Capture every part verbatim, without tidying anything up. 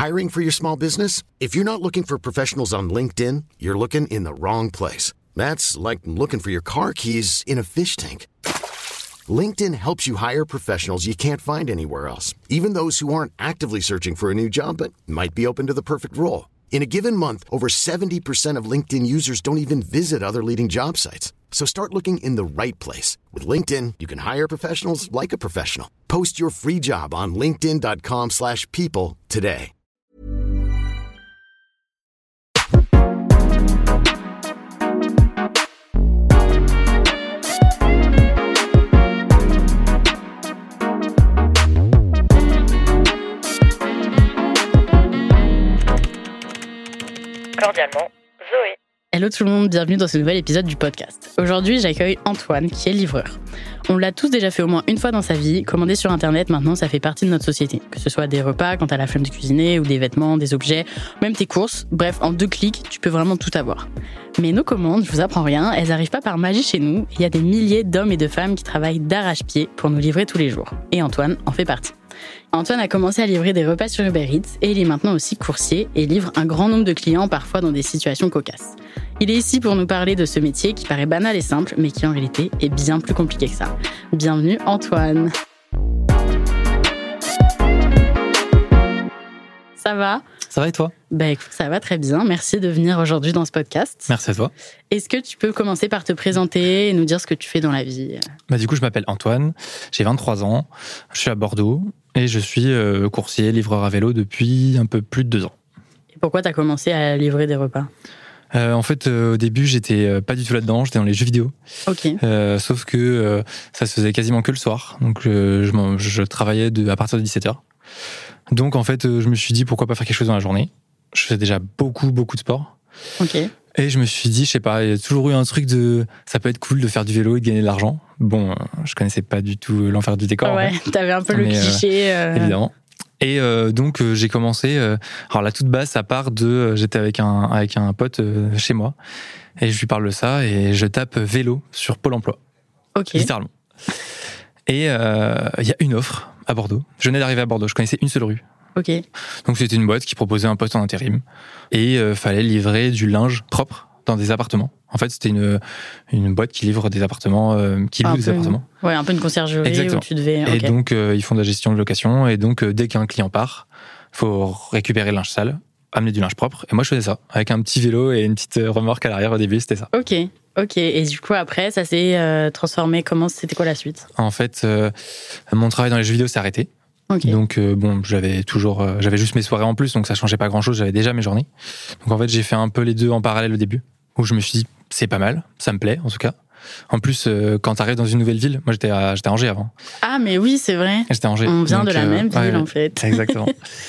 Hiring for your small business? If you're not looking for professionals on LinkedIn, you're looking in the wrong place. That's like looking for your car keys in a fish tank. LinkedIn helps you hire professionals you can't find anywhere else, even those who aren't actively searching for a new job but might be open to the perfect role. In a given month, over seventy percent of LinkedIn users don't even visit other leading job sites. So start looking in the right place. With LinkedIn, you can hire professionals like a professional. Post your free job on linkedin dot com slash people today. Cordialement, Zoé. Hello tout le monde, bienvenue dans ce nouvel épisode du podcast. Aujourd'hui, j'accueille Antoine, qui est livreur. On l'a tous déjà fait au moins une fois dans sa vie. Commander sur Internet, maintenant, ça fait partie de notre société. Que ce soit des repas, quand t'as la flemme de cuisiner, ou des vêtements, des objets, même tes courses. Bref, en deux clics, tu peux vraiment tout avoir. Mais nos commandes, je vous apprends rien, elles arrivent pas par magie chez nous. Il y a des milliers d'hommes et de femmes qui travaillent d'arrache-pied pour nous livrer tous les jours. Et Antoine en fait partie. Antoine a commencé à livrer des repas sur Uber Eats et il est maintenant aussi coursier et livre un grand nombre de clients, parfois dans des situations cocasses. Il est ici pour nous parler de ce métier qui paraît banal et simple, mais qui en réalité est bien plus compliqué que ça. Bienvenue Antoine. Ça va ? Ça va et toi ? Bah écoute, ça va très bien. Merci de venir aujourd'hui dans ce podcast. Merci à toi. Est-ce que tu peux commencer par te présenter et nous dire ce que tu fais dans la vie ? Bah du coup, je m'appelle Antoine, j'ai vingt-trois ans, je suis à Bordeaux et je suis euh, coursier, livreur à vélo depuis un peu plus de deux ans. Et pourquoi tu as commencé à livrer des repas ? Euh, en fait, euh, au début, j'étais euh, pas du tout là-dedans, j'étais dans les jeux vidéo. Ok. Euh, sauf que euh, ça se faisait quasiment que le soir, donc euh, je, m'en, je travaillais de, à partir de dix-sept heures. Donc en fait, euh, je me suis dit pourquoi pas faire quelque chose dans la journée. Je faisais déjà beaucoup, beaucoup de sport. Ok. Et je me suis dit, je sais pas, il y a toujours eu un truc de ça peut être cool de faire du vélo et de gagner de l'argent. Bon, euh, je connaissais pas du tout l'enfer du décor. Ouais, en fait. T'avais un peu le Mais, cliché. Euh, euh... Évidemment. Et euh, donc euh, j'ai commencé. Euh, alors la toute base, ça part de. Euh, j'étais avec un avec un pote euh, chez moi et je lui parle de ça et je tape vélo sur Pôle Emploi. Ok. Littéralement. Et il euh, y a une offre à Bordeaux. Je venais d'arriver à Bordeaux. Je connaissais une seule rue. Ok. Donc c'était une boîte qui proposait un poste en intérim et euh, fallait livrer du linge propre dans des appartements. En fait, c'était une une boîte qui livre des appartements, euh, qui loue des appartements. Ouais, un peu une conciergerie. Exactement. Où tu devais. Et okay. donc euh, ils font de la gestion de location et donc euh, dès qu'un client part, faut récupérer le linge sale, amener du linge propre. Et moi je faisais ça avec un petit vélo et une petite remorque à l'arrière au début, c'était ça. Ok. Ok. Et du coup après, ça s'est euh, transformé. Comment c'était quoi la suite ? En fait, euh, mon travail dans les jeux vidéo s'est arrêté. Okay. Donc euh, bon, j'avais toujours, euh, j'avais juste mes soirées en plus, donc ça changeait pas grand chose. J'avais déjà mes journées. Donc en fait, j'ai fait un peu les deux en parallèle au début, où je me suis dit c'est pas mal, ça me plaît en tout cas. En plus, euh, quand t'arrives dans une nouvelle ville, moi j'étais à, j'étais à Angers avant. Ah mais oui, c'est vrai. J'étais à Angers. On vient donc, de la euh, même ville ouais, en fait. Exactement.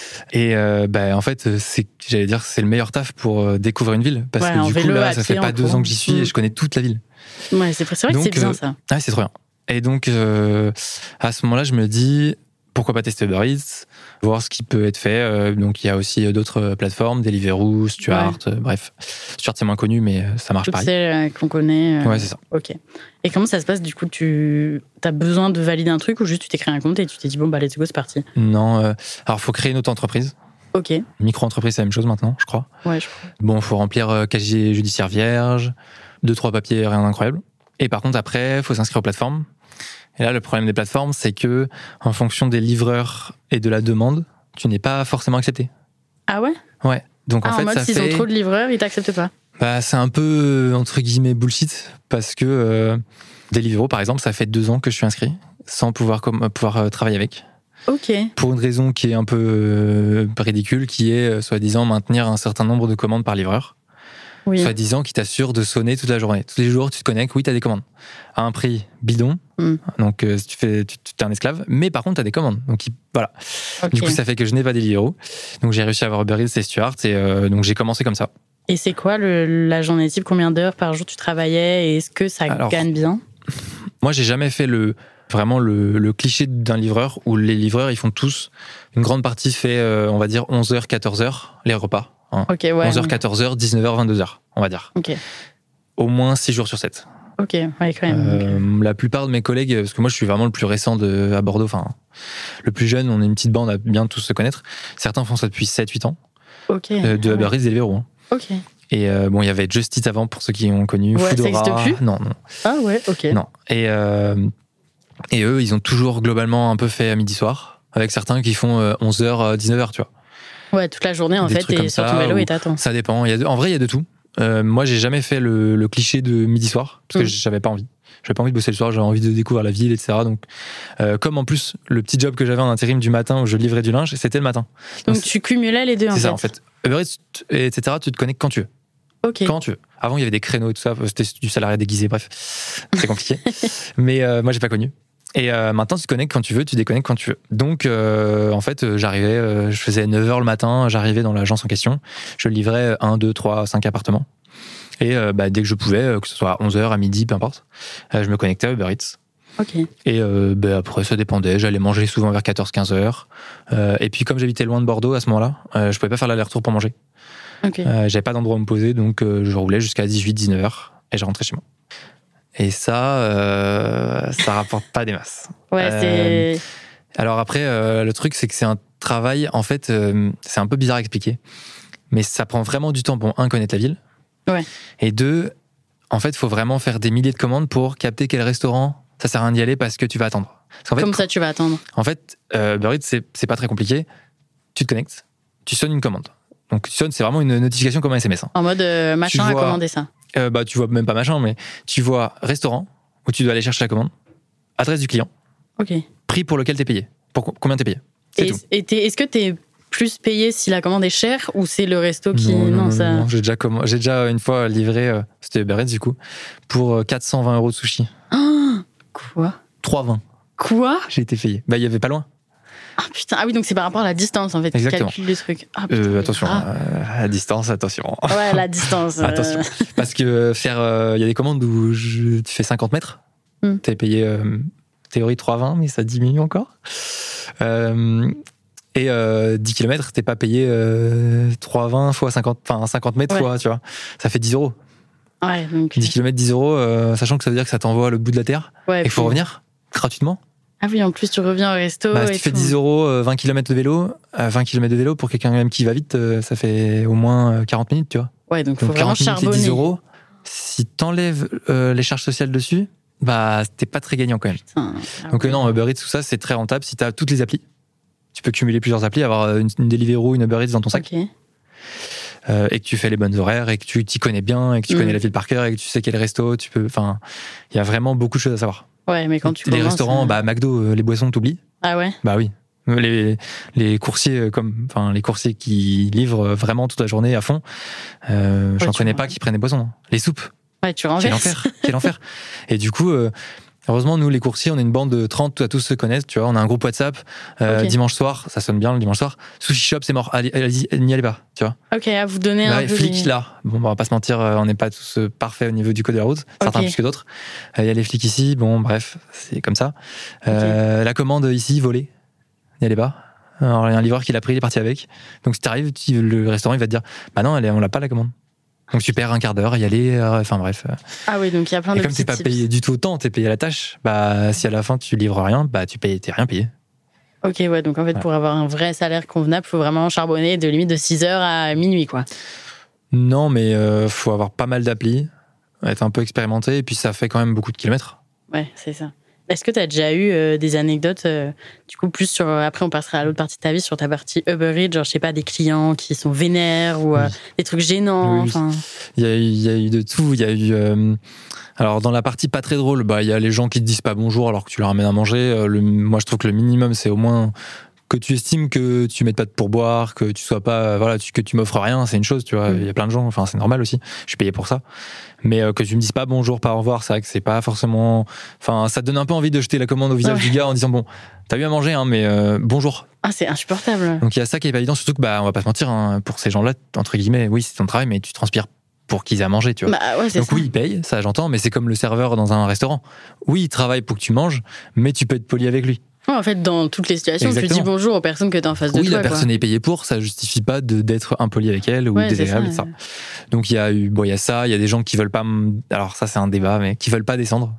Et euh, bah en fait, c'est, j'allais dire, c'est le meilleur taf pour euh, découvrir une ville, parce ouais, que du coup là, ça fait pas deux courant. ans que j'y suis et je connais toute la ville. Ouais, c'est, c'est vrai donc, que c'est bien euh, ça. Ouais, c'est trop bien. Et donc euh, à ce moment-là, je me dis pourquoi pas tester Uber Eats, voir ce qui peut être fait. Euh, donc il y a aussi d'autres plateformes, Deliveroo, Stuart, ouais. euh, bref. Stuart c'est moins connu, mais ça marche Toutes pareil. celles qu'on connaît. Euh... Ouais, c'est ça. Ok. Et comment ça se passe du coup ? Tu as besoin de valider un truc ou juste tu t'es créé un compte et tu t'es dit bon bah let's go, c'est parti ? Non, euh, alors faut créer une auto-entreprise. Ok. Micro-entreprise, c'est la même chose maintenant, je crois. Ouais, je crois. Bon, faut remplir euh, casier judiciaire vierge, deux trois papiers, rien d'incroyable. Et par contre après, faut s'inscrire aux plateformes. Et là, le problème des plateformes, c'est que, en fonction des livreurs et de la demande, tu n'es pas forcément accepté. Ah ouais ? Ouais. Donc, ah, en fait, en mode, ça s'ils fait... ont trop de livreurs, ils t'acceptent pas. Bah, c'est un peu, entre guillemets, bullshit, parce que euh, Deliveroo, par exemple, ça fait deux ans que je suis inscrit, sans pouvoir, comme, pouvoir euh, travailler avec. Ok. Pour une raison qui est un peu euh, ridicule, qui est, euh, soi-disant, maintenir un certain nombre de commandes par livreur. Oui. Soi-disant qui t'assure de sonner toute la journée. Tous les jours, tu te connectes, oui, tu as des commandes. À un prix bidon, mm. donc euh, tu fais, tu, tu es un esclave, mais par contre, tu as des commandes. Donc voilà. Okay. Du coup, ça fait que je n'ai pas Deliveroo. Donc j'ai réussi à avoir Uber Eats et Stuart, et euh, donc j'ai commencé comme ça. Et c'est quoi le, la journée type ? Combien d'heures par jour tu travaillais ? Et est-ce que ça Alors, gagne bien ? Moi, j'ai jamais fait le, vraiment le, le cliché d'un livreur où les livreurs, ils font tous, une grande partie fait, euh, on va dire, onze heures, quatorze heures, les repas. Hein. Okay, ouais, onze heures, quatorze heures, dix-neuf heures, vingt-deux heures, on va dire. Okay. Au moins six jours sur sept. Ok, ouais, quand même. Euh, okay. La plupart de mes collègues, parce que moi je suis vraiment le plus récent de, à Bordeaux, enfin le plus jeune, on est une petite bande à bien tous se connaître. Certains font ça depuis sept huit ans. Ok. Euh, de Uber Eats et Deliveroo. Hein. Ok. Et euh, bon, il y avait Just Eat avant pour ceux qui ont connu. Ouais, Foodora. Ça existe plus ? Non, non. Ah ouais, ok. Non. Et, euh, et eux, ils ont toujours globalement un peu fait à midi-soir, avec certains qui font euh, onze heures, dix-neuf heures, tu vois. Ouais, toute la journée en Des fait, t'es sur ton vélo et t'attends. Ça dépend. Il y a de, en vrai, il y a de tout. Euh, moi, j'ai jamais fait le, le cliché de midi-soir, parce que mmh. j'avais pas envie. J'avais pas envie de bosser le soir, j'avais envie de découvrir la ville, et cetera. Donc, euh, comme en plus, le petit job que j'avais en intérim du matin où je livrais du linge, c'était le matin. Donc, Donc tu cumulais les deux en fait. C'est ça, en fait. Uber Eats, et cetera, tu te connectes quand tu veux. Ok. Quand tu veux. Avant, il y avait des créneaux et tout ça, c'était du salarié déguisé, bref. C'est compliqué. Mais euh, moi, j'ai pas connu. Et euh, maintenant, tu te connectes quand tu veux, tu déconnectes quand tu veux. Donc, euh, en fait, j'arrivais, euh, je faisais neuf heures le matin, j'arrivais dans l'agence en question, je livrais un, deux, trois, cinq appartements. Et euh, bah, dès que je pouvais, que ce soit à onze heures, à midi, peu importe, euh, je me connectais à Uber Eats. Ok. Et euh, bah, après, ça dépendait. J'allais manger souvent vers quatorze quinze heures. Euh, et puis, comme j'habitais loin de Bordeaux à ce moment-là, euh, je pouvais pas faire l'aller-retour pour manger. Okay. Euh, j'avais pas d'endroit où me poser, donc euh, je roulais jusqu'à dix-huit dix-neuf heures et je rentrais chez moi. Et ça, euh, ça rapporte pas des masses. Ouais, euh, c'est... Alors après, euh, le truc, c'est que c'est un travail, en fait, euh, c'est un peu bizarre à expliquer, mais ça prend vraiment du temps pour, un, connaître la ville, ouais. et deux, en fait, il faut vraiment faire des milliers de commandes pour capter quel restaurant, ça sert à rien d'y aller parce que tu vas attendre. En fait, Comme ça, tu vas attendre. En fait, euh, Uber Eats, c'est, c'est pas très compliqué. Tu te connectes, tu sonnes une commande. Donc, tu sonnes, c'est vraiment une notification comme un S M S. Hein. En mode euh, machin vois, a commandé ça. Euh, bah, tu vois même pas machin, mais tu vois restaurant où tu dois aller chercher la commande, adresse du client, ok. prix pour lequel t'es payé, pour combien t'es payé. C'est et, tout. Et t'es, est-ce que t'es plus payé si la commande est chère ou c'est le resto qui. Non, non, non, non, ça... non j'ai, déjà comm... j'ai déjà une fois livré, euh, c'était Uber Eats du coup, pour quatre cent vingt euros de sushi. Oh, quoi trois cent vingt. Quoi J'ai été payé. Bah, il y avait pas loin. Ah putain, ah oui, donc c'est par rapport à la distance en fait. Exactement. Tu calcules le truc. Ah, putain, euh, attention, ah. euh, la distance, attention. Ouais, la distance. euh... attention. Parce que faire, il euh, y a des commandes où je, tu fais cinquante mètres, mm. t'es payé euh, théorie trois vingt, mais ça diminue encore. Euh, et euh, dix kilomètres, t'es pas payé euh, trois vingt fois cinquante, enfin cinquante mètres ouais. fois, tu vois. Ça fait dix euros. Ouais, donc... dix kilomètres, dix euros, euh, sachant que ça veut dire que ça t'envoie à l'autre bout de la terre. Ouais, et qu'il faut revenir gratuitement. Ah oui, en plus, tu reviens au resto. Bah, si et tu fais tout. dix euros, vingt kilomètres de vélo, vingt kilomètres de vélo, pour quelqu'un même qui va vite, ça fait au moins quarante minutes, tu vois. Ouais, donc il faut vraiment charbonner. dix euros, si t'enlèves euh, les charges sociales dessus, bah, t'es pas très gagnant quand même. Putain, ah donc, ouais. euh, non, Uber Eats, tout ça, c'est très rentable si t'as toutes les applis. Tu peux cumuler plusieurs applis, avoir une, une Deliveroo, une Uber Eats dans ton sac. Okay. Euh, et que tu fais les bonnes horaires, et que tu t'y connais bien, et que tu mmh. connais la ville par cœur, et que tu sais quel resto, tu peux. Enfin, il y a vraiment beaucoup de choses à savoir. Ouais, mais quand tu les commences, restaurants, euh... bah McDo, les boissons, t'oublies. Ah ouais. Bah oui. Les les coursiers comme enfin les coursiers qui livrent vraiment toute la journée à fond. Euh, ouais, j'en connais vois. pas qui prennent des boissons. Les soupes. Ouais, tu renverses. Quel enfer, quel enfer. Et du coup. Euh, Heureusement, nous, les coursiers, on est une bande de trente à tous se connaissent, tu vois, on a un groupe WhatsApp, euh, okay. dimanche soir, ça sonne bien le dimanche soir, Sushi Shop, c'est mort, allez, allez, n'y allez pas, tu vois. Ok, à vous donner bah, un peu... flics, les... là, bon, on va pas se mentir, on n'est pas tous parfaits au niveau du code de la route, certains okay. plus que d'autres. Il y a les flics ici, bon, bref, c'est comme ça. Euh, okay. La commande ici, volée, n'y allez pas. Alors, il y a un livreur qui l'a pris, il est parti avec. Donc, si t'arrives, le restaurant, il va te dire, bah non, on l'a pas la commande. Donc tu perds un quart d'heure à y aller, enfin bref. Ah oui, donc il y a plein et de comme t'es pas tips. payé du tout autant, t'es payé à la tâche, bah si à la fin tu livres rien, bah tu payes, t'es rien payé. Ok, ouais, donc en fait, ouais. pour avoir un vrai salaire convenable, il faut vraiment charbonner de limite de six heures à minuit, quoi. Non, mais euh, faut avoir pas mal d'applis, être un peu expérimenté, et puis ça fait quand même beaucoup de kilomètres. Ouais, c'est ça. Est-ce que tu as déjà eu euh, des anecdotes, euh, du coup, plus sur. Après, on passera à l'autre partie de ta vie, sur ta partie Uber Eats, genre, je sais pas, des clients qui sont vénères ou euh, oui. des trucs gênants. Oui, enfin. Il y a, il y a eu de tout. Il y a eu. Euh, alors, dans la partie pas très drôle, bah, il y a les gens qui te disent pas bonjour alors que tu leur amènes à manger. Euh, le, moi, je trouve que le minimum, c'est au moins que tu estimes que tu mettes pas de pourboire, que tu sois pas. Voilà, tu, que tu m'offres rien, c'est une chose, tu vois. Il mmh. y a plein de gens, enfin, c'est normal aussi. Je suis payé pour ça. Mais euh, que tu me dises pas bonjour, pas au revoir, c'est vrai que c'est pas forcément. Enfin, ça te donne un peu envie de jeter la commande au visage ouais. du gars en disant bon, t'as eu à manger, hein, mais euh, bonjour. Ah, c'est insupportable. Donc il y a ça qui est pas évident, surtout que bah, on va pas se mentir, hein, pour ces gens-là, entre guillemets, oui, c'est ton travail, mais tu transpires pour qu'ils aient à manger, tu vois. Bah, ouais, c'est Donc ça. oui, ils payent, ça j'entends, mais c'est comme le serveur dans un restaurant. Oui, il travaille pour que tu manges, mais tu peux être poli avec lui. Ouais, en fait, dans toutes les situations, Exactement. Tu dis bonjour aux personnes que tu as en face de oui, toi. Oui, la personne quoi. est payée pour, ça justifie pas de, d'être impoli avec elle ou ouais, désagréable. Ça, ça. Donc il y a eu, bon, il y a ça, il y a des gens qui veulent pas, alors ça c'est un débat, mais qui veulent pas descendre.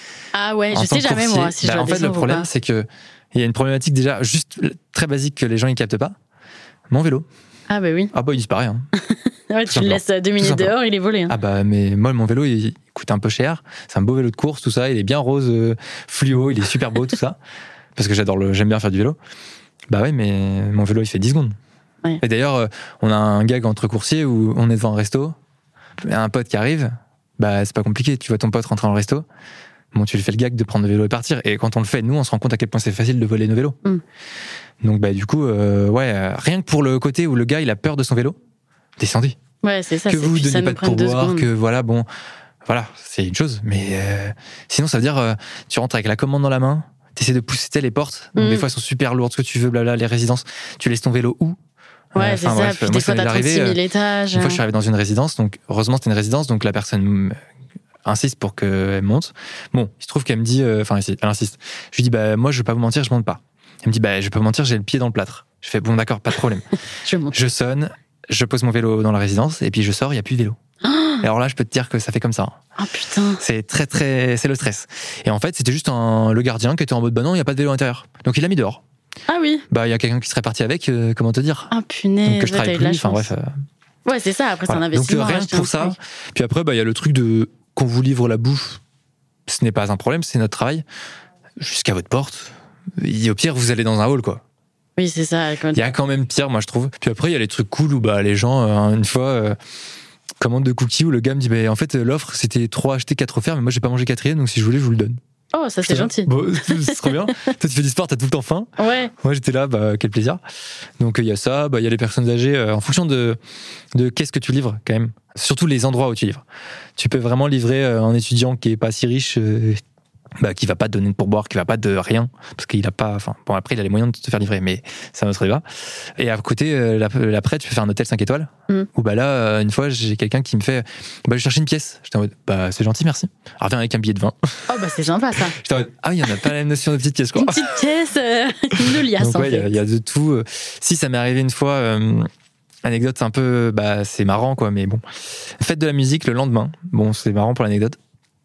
Ah ouais, je sais jamais moi si bah, je dois En fait, le problème, c'est que il y a une problématique déjà juste très basique que les gens ils captent pas. Mon vélo. Ah bah oui. Ah bah il disparaît. Hein. ouais, tu le laisses deux minutes dehors, il est volé. Hein. Ah bah mais moi mon vélo il coûte un peu cher. C'est un beau vélo de course, tout ça. Il est bien rose, euh, fluo, il est super beau, tout ça. Parce que j'adore le, j'aime bien faire du vélo. Bah oui, mais mon vélo il fait dix secondes. Ouais. Et d'ailleurs, euh, on a un gag entre coursiers où on est devant un resto, un pote qui arrive, bah c'est pas compliqué. Tu vois ton pote rentrer dans le resto. Bon, tu lui fais le gag de prendre le vélo et partir. Et quand on le fait, nous, on se rend compte à quel point c'est facile de voler nos vélos. Mm. Donc, bah, du coup, euh, ouais, rien que pour le côté où le gars, il a peur de son vélo, descendez. Ouais, c'est ça. Que c'est, vous ne donniez pas de pourboire, que secondes. voilà, bon, voilà, c'est une chose. Mais euh, sinon, ça veut dire, euh, tu rentres avec la commande dans la main, tu essaies de pousser les portes. Donc, mm. des fois, elles sont super lourdes, ce que tu veux, blabla, les résidences. Tu laisses ton vélo où? Ouais, euh, c'est ça. Bref, puis moi, des fois, t'as trente-six mille étages. Une fois, je suis arrivé dans une résidence, donc heureusement, c'était une résidence, donc la personne insiste pour qu'elle monte. Bon, il se trouve qu'elle me dit, enfin, euh, elle insiste. Je lui dis, bah, moi, je vais pas vous mentir, je monte pas. Elle me dit, bah, je vais pas vous mentir, j'ai le pied dans le plâtre. Je fais, bon, d'accord, pas de problème. je, monte. je sonne, je pose mon vélo dans la résidence, et puis je sors, il y a plus de vélo. Oh et alors là, je peux te dire que ça fait comme ça. Oh putain. C'est très, très, c'est le stress. Et en fait, c'était juste un, le gardien qui était en mode, bah non, il y a pas de vélo à l'intérieur. Donc, il l'a mis dehors. Ah oui. Bah, il y a quelqu'un qui serait parti avec, euh, comment te dire. Ah punaise. Donc, que je travaille ouais, plus, enfin, bref. Euh... Ouais, c'est ça, après, voilà. c'est un investissement. Donc, rien que pour ça. Truc. Puis après, bah, il y a le truc de, qu'on vous livre la bouffe. Ce n'est pas un problème, c'est notre travail. Jusqu'à votre porte. Et au pire, vous allez dans un hall, quoi. Oui, c'est ça. Il y a quand même pire, moi, je trouve. Puis après, il y a les trucs cool où bah, les gens, euh, une fois, euh, commandent de cookies où le gars me dit bah, en fait, l'offre, c'était trois achetés, quatre offerts, mais moi, j'ai pas mangé quatrième, donc si je voulais, je vous le donne. Oh, ça, c'est gentil. Bon, c'est trop bien. Toi, tu fais du sport, t'as tout le temps faim. Ouais. Moi, j'étais là, bah, quel plaisir. Donc, il y a ça, bah, il y a les personnes âgées, euh, en fonction de, de qu'est-ce que tu livres, quand même. Surtout les endroits où tu livres. Tu peux vraiment livrer euh, un étudiant qui est pas si riche, euh, bah, qui va pas te donner de pourboire, qui va pas de rien, parce qu'il a pas, enfin, bon, après, il a les moyens de te faire livrer, mais c'est un autre débat. Et à côté, euh, après, tu peux faire un hôtel cinq étoiles, mm. où, bah, là, euh, une fois, j'ai quelqu'un qui me fait, bah, je cherchais une pièce. J'étais en mode, bah, c'est gentil, merci. Alors, viens avec un billet de vin. Oh, bah, c'est sympa, ça. J'étais en mode, ah oui, on a pas la même notion de petite pièce, quoi. Une petite pièce, euh, une liasse, donc, en ouais, fait. Il y, y a de tout. Si, ça m'est arrivé une fois, euh, anecdote, c'est un peu, bah, c'est marrant, quoi, mais bon. Fête de la musique le lendemain. Bon, c'est marrant pour l'anecdote.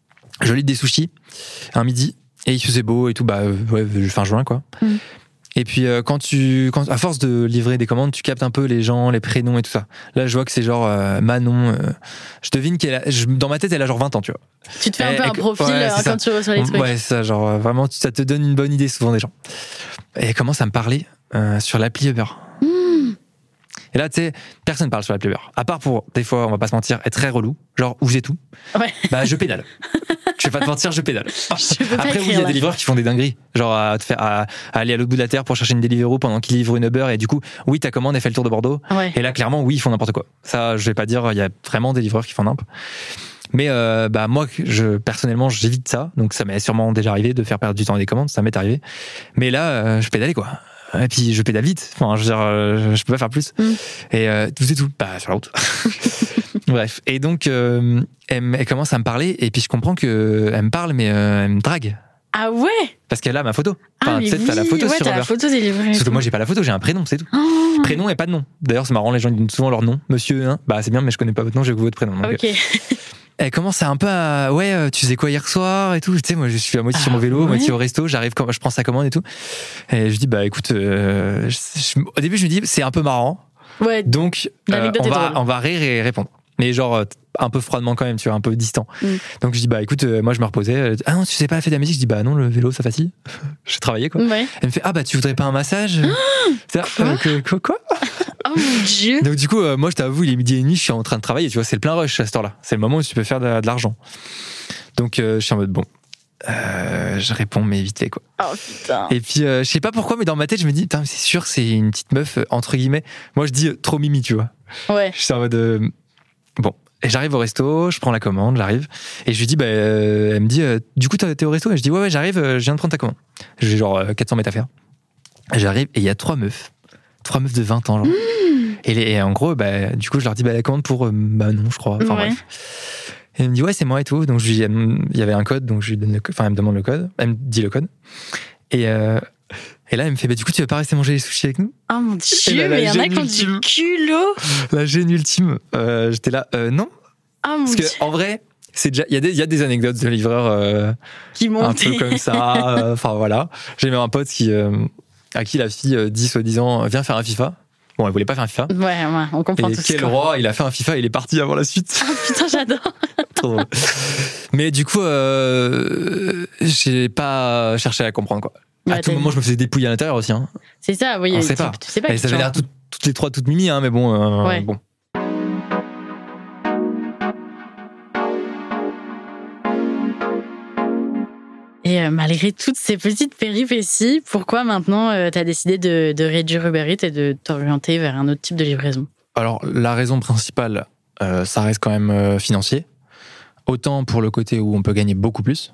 Je livre des sushis, un midi. Et il faisait beau et tout, bah ouais, fin juin quoi. Mm. Et puis euh, quand tu, quand, à force de livrer des commandes, tu captes un peu les gens, les prénoms et tout ça. Là, je vois que c'est genre euh, Manon. Euh, je devine qu'elle, a, je, dans ma tête, elle a genre vingt ans, tu vois. Tu te fais et, un peu un profil ouais, euh, quand tu reçois les trucs. Ouais, c'est ça, genre vraiment, ça te donne une bonne idée souvent des gens. Et elle commence à me parler euh, sur l'appli Uber. Mm. Et là, tu sais, personne parle sur l'appli Uber. À part pour, des fois, on va pas se mentir, être très relou. Genre, où j'ai tout. Ouais. Bah, je pédale. Je vais pas te mentir, je pédale. Je Après, oui, il y a des livreurs qui font des dingueries. Genre, à, te faire, à, à aller à l'autre bout de la terre pour chercher une Deliveroo pendant qu'ils livrent une Uber. Et du coup, oui, ta commande, elle fait le tour de Bordeaux. Ouais. Et là, clairement, oui, ils font n'importe quoi. Ça, je vais pas dire, il y a vraiment des livreurs qui font n'importe. Mais, euh, bah, moi, je, personnellement, j'évite ça. Donc, ça m'est sûrement déjà arrivé de faire perdre du temps à des commandes. Ça m'est arrivé. Mais là, euh, je pédalais, quoi. Et puis je pédale vite, enfin, je veux dire, euh, je peux pas faire plus. Mm. Et euh, tout c'est tout, bah, sur la route. Bref. Et donc, euh, elle, elle commence à me parler, et puis je comprends qu'elle me parle, mais euh, elle me drague. Ah ouais? Parce qu'elle a ma photo. Enfin, ah, tu sais, oui. T'as la photo ouais, sur t'as la photo des livreurs. Sauf que moi, j'ai pas la photo, j'ai un prénom, c'est tout. Oh. Prénom et pas de nom. D'ailleurs, c'est marrant, les gens disent souvent leur nom. Monsieur, hein, bah c'est bien, mais je connais pas votre nom, j'ai que votre prénom. Donc, ok. Elle commence à un peu à, ouais, tu faisais quoi hier soir et tout. Tu sais, moi, je suis à moitié ah, sur mon vélo, ouais. moitié au resto. J'arrive quand je prends sa commande et tout. Et je dis, bah, écoute, euh, je, je, au début, je me dis, c'est un peu marrant. Ouais. Donc, euh, on va, on va rire et répondre. Mais genre, un peu froidement quand même, tu vois, un peu distant. Mm. Donc, je dis, bah, écoute, euh, moi, je me reposais. Ah non, tu sais pas la fête de la musique? Je dis, bah, non, le vélo, ça fatigue. J'ai travaillé, quoi. Ouais. Elle me fait, ah, bah, tu voudrais pas un massage? Ça, quoi, euh, que, quoi, quoi Oh mon Dieu. Donc du coup, euh, moi je t'avoue, il est midi et demi, je suis en train de travailler, tu vois, c'est le plein rush à cette heure-là. C'est le moment où tu peux faire de, de l'argent. Donc euh, je suis en mode bon, euh, je réponds mais vite fait quoi. Oh putain. Et puis euh, je sais pas pourquoi, mais dans ma tête je me dis, putain, c'est sûr, c'est une petite meuf entre guillemets. Moi je dis euh, trop mimi, tu vois. Ouais. Je suis en mode euh, bon. Et j'arrive au resto, je prends la commande, j'arrive et je lui dis, bah, euh, elle me dit, euh, du coup t'es au resto? Et je dis ouais ouais, j'arrive, euh, je viens de prendre ta commande. J'ai genre euh, quatre cents mètres à faire. Et j'arrive et il y a trois meufs, trois meufs de vingt ans genre. Mmh. Et, les, et en gros, bah, du coup, je leur dis bah, la commande pour euh, bah non, je crois. Enfin ouais. bref. Et elle me dit ouais, c'est moi et tout. Donc je lui, il y avait un code, donc je lui donne le code. Enfin, elle me demande le code. Elle me dit le code. Et, euh, Et là, elle me fait, bah, du coup, tu vas pas rester manger les sushis avec nous? Oh mon Dieu, mais il y en a qui ont du culot. La gêne ultime. Euh, j'étais là, euh, non. Oh mon Parce Dieu. que, en vrai, c'est déjà, il y a des, il y a des anecdotes de livreurs, euh, qui montent. Un peu comme ça. Enfin, euh, voilà. J'ai même un pote qui, euh, à qui la fille euh, dit, soi-disant, viens faire un FIFA. Bon, elle voulait pas faire un FIFA. Ouais, ouais, on comprend et tout. Et quel roi, il a fait un FIFA, il est parti avant la suite. Oh putain, j'adore. Trop drôle. Mais du coup, euh, j'ai pas cherché à comprendre, quoi. Ouais, à tout moment, je me faisais dépouiller à l'intérieur aussi. Hein. C'est ça, oui. On sait pas. Tu sais pas. Et ça avait l'air tout, toutes les trois toutes mimi, hein, mais bon. Euh, ouais. bon. Et euh, malgré toutes ces petites péripéties, pourquoi maintenant euh, tu as décidé de, de réduire Uber Eats et de t'orienter vers un autre type de livraison? Alors, la raison principale, euh, ça reste quand même euh, financier. Autant pour le côté où on peut gagner beaucoup plus,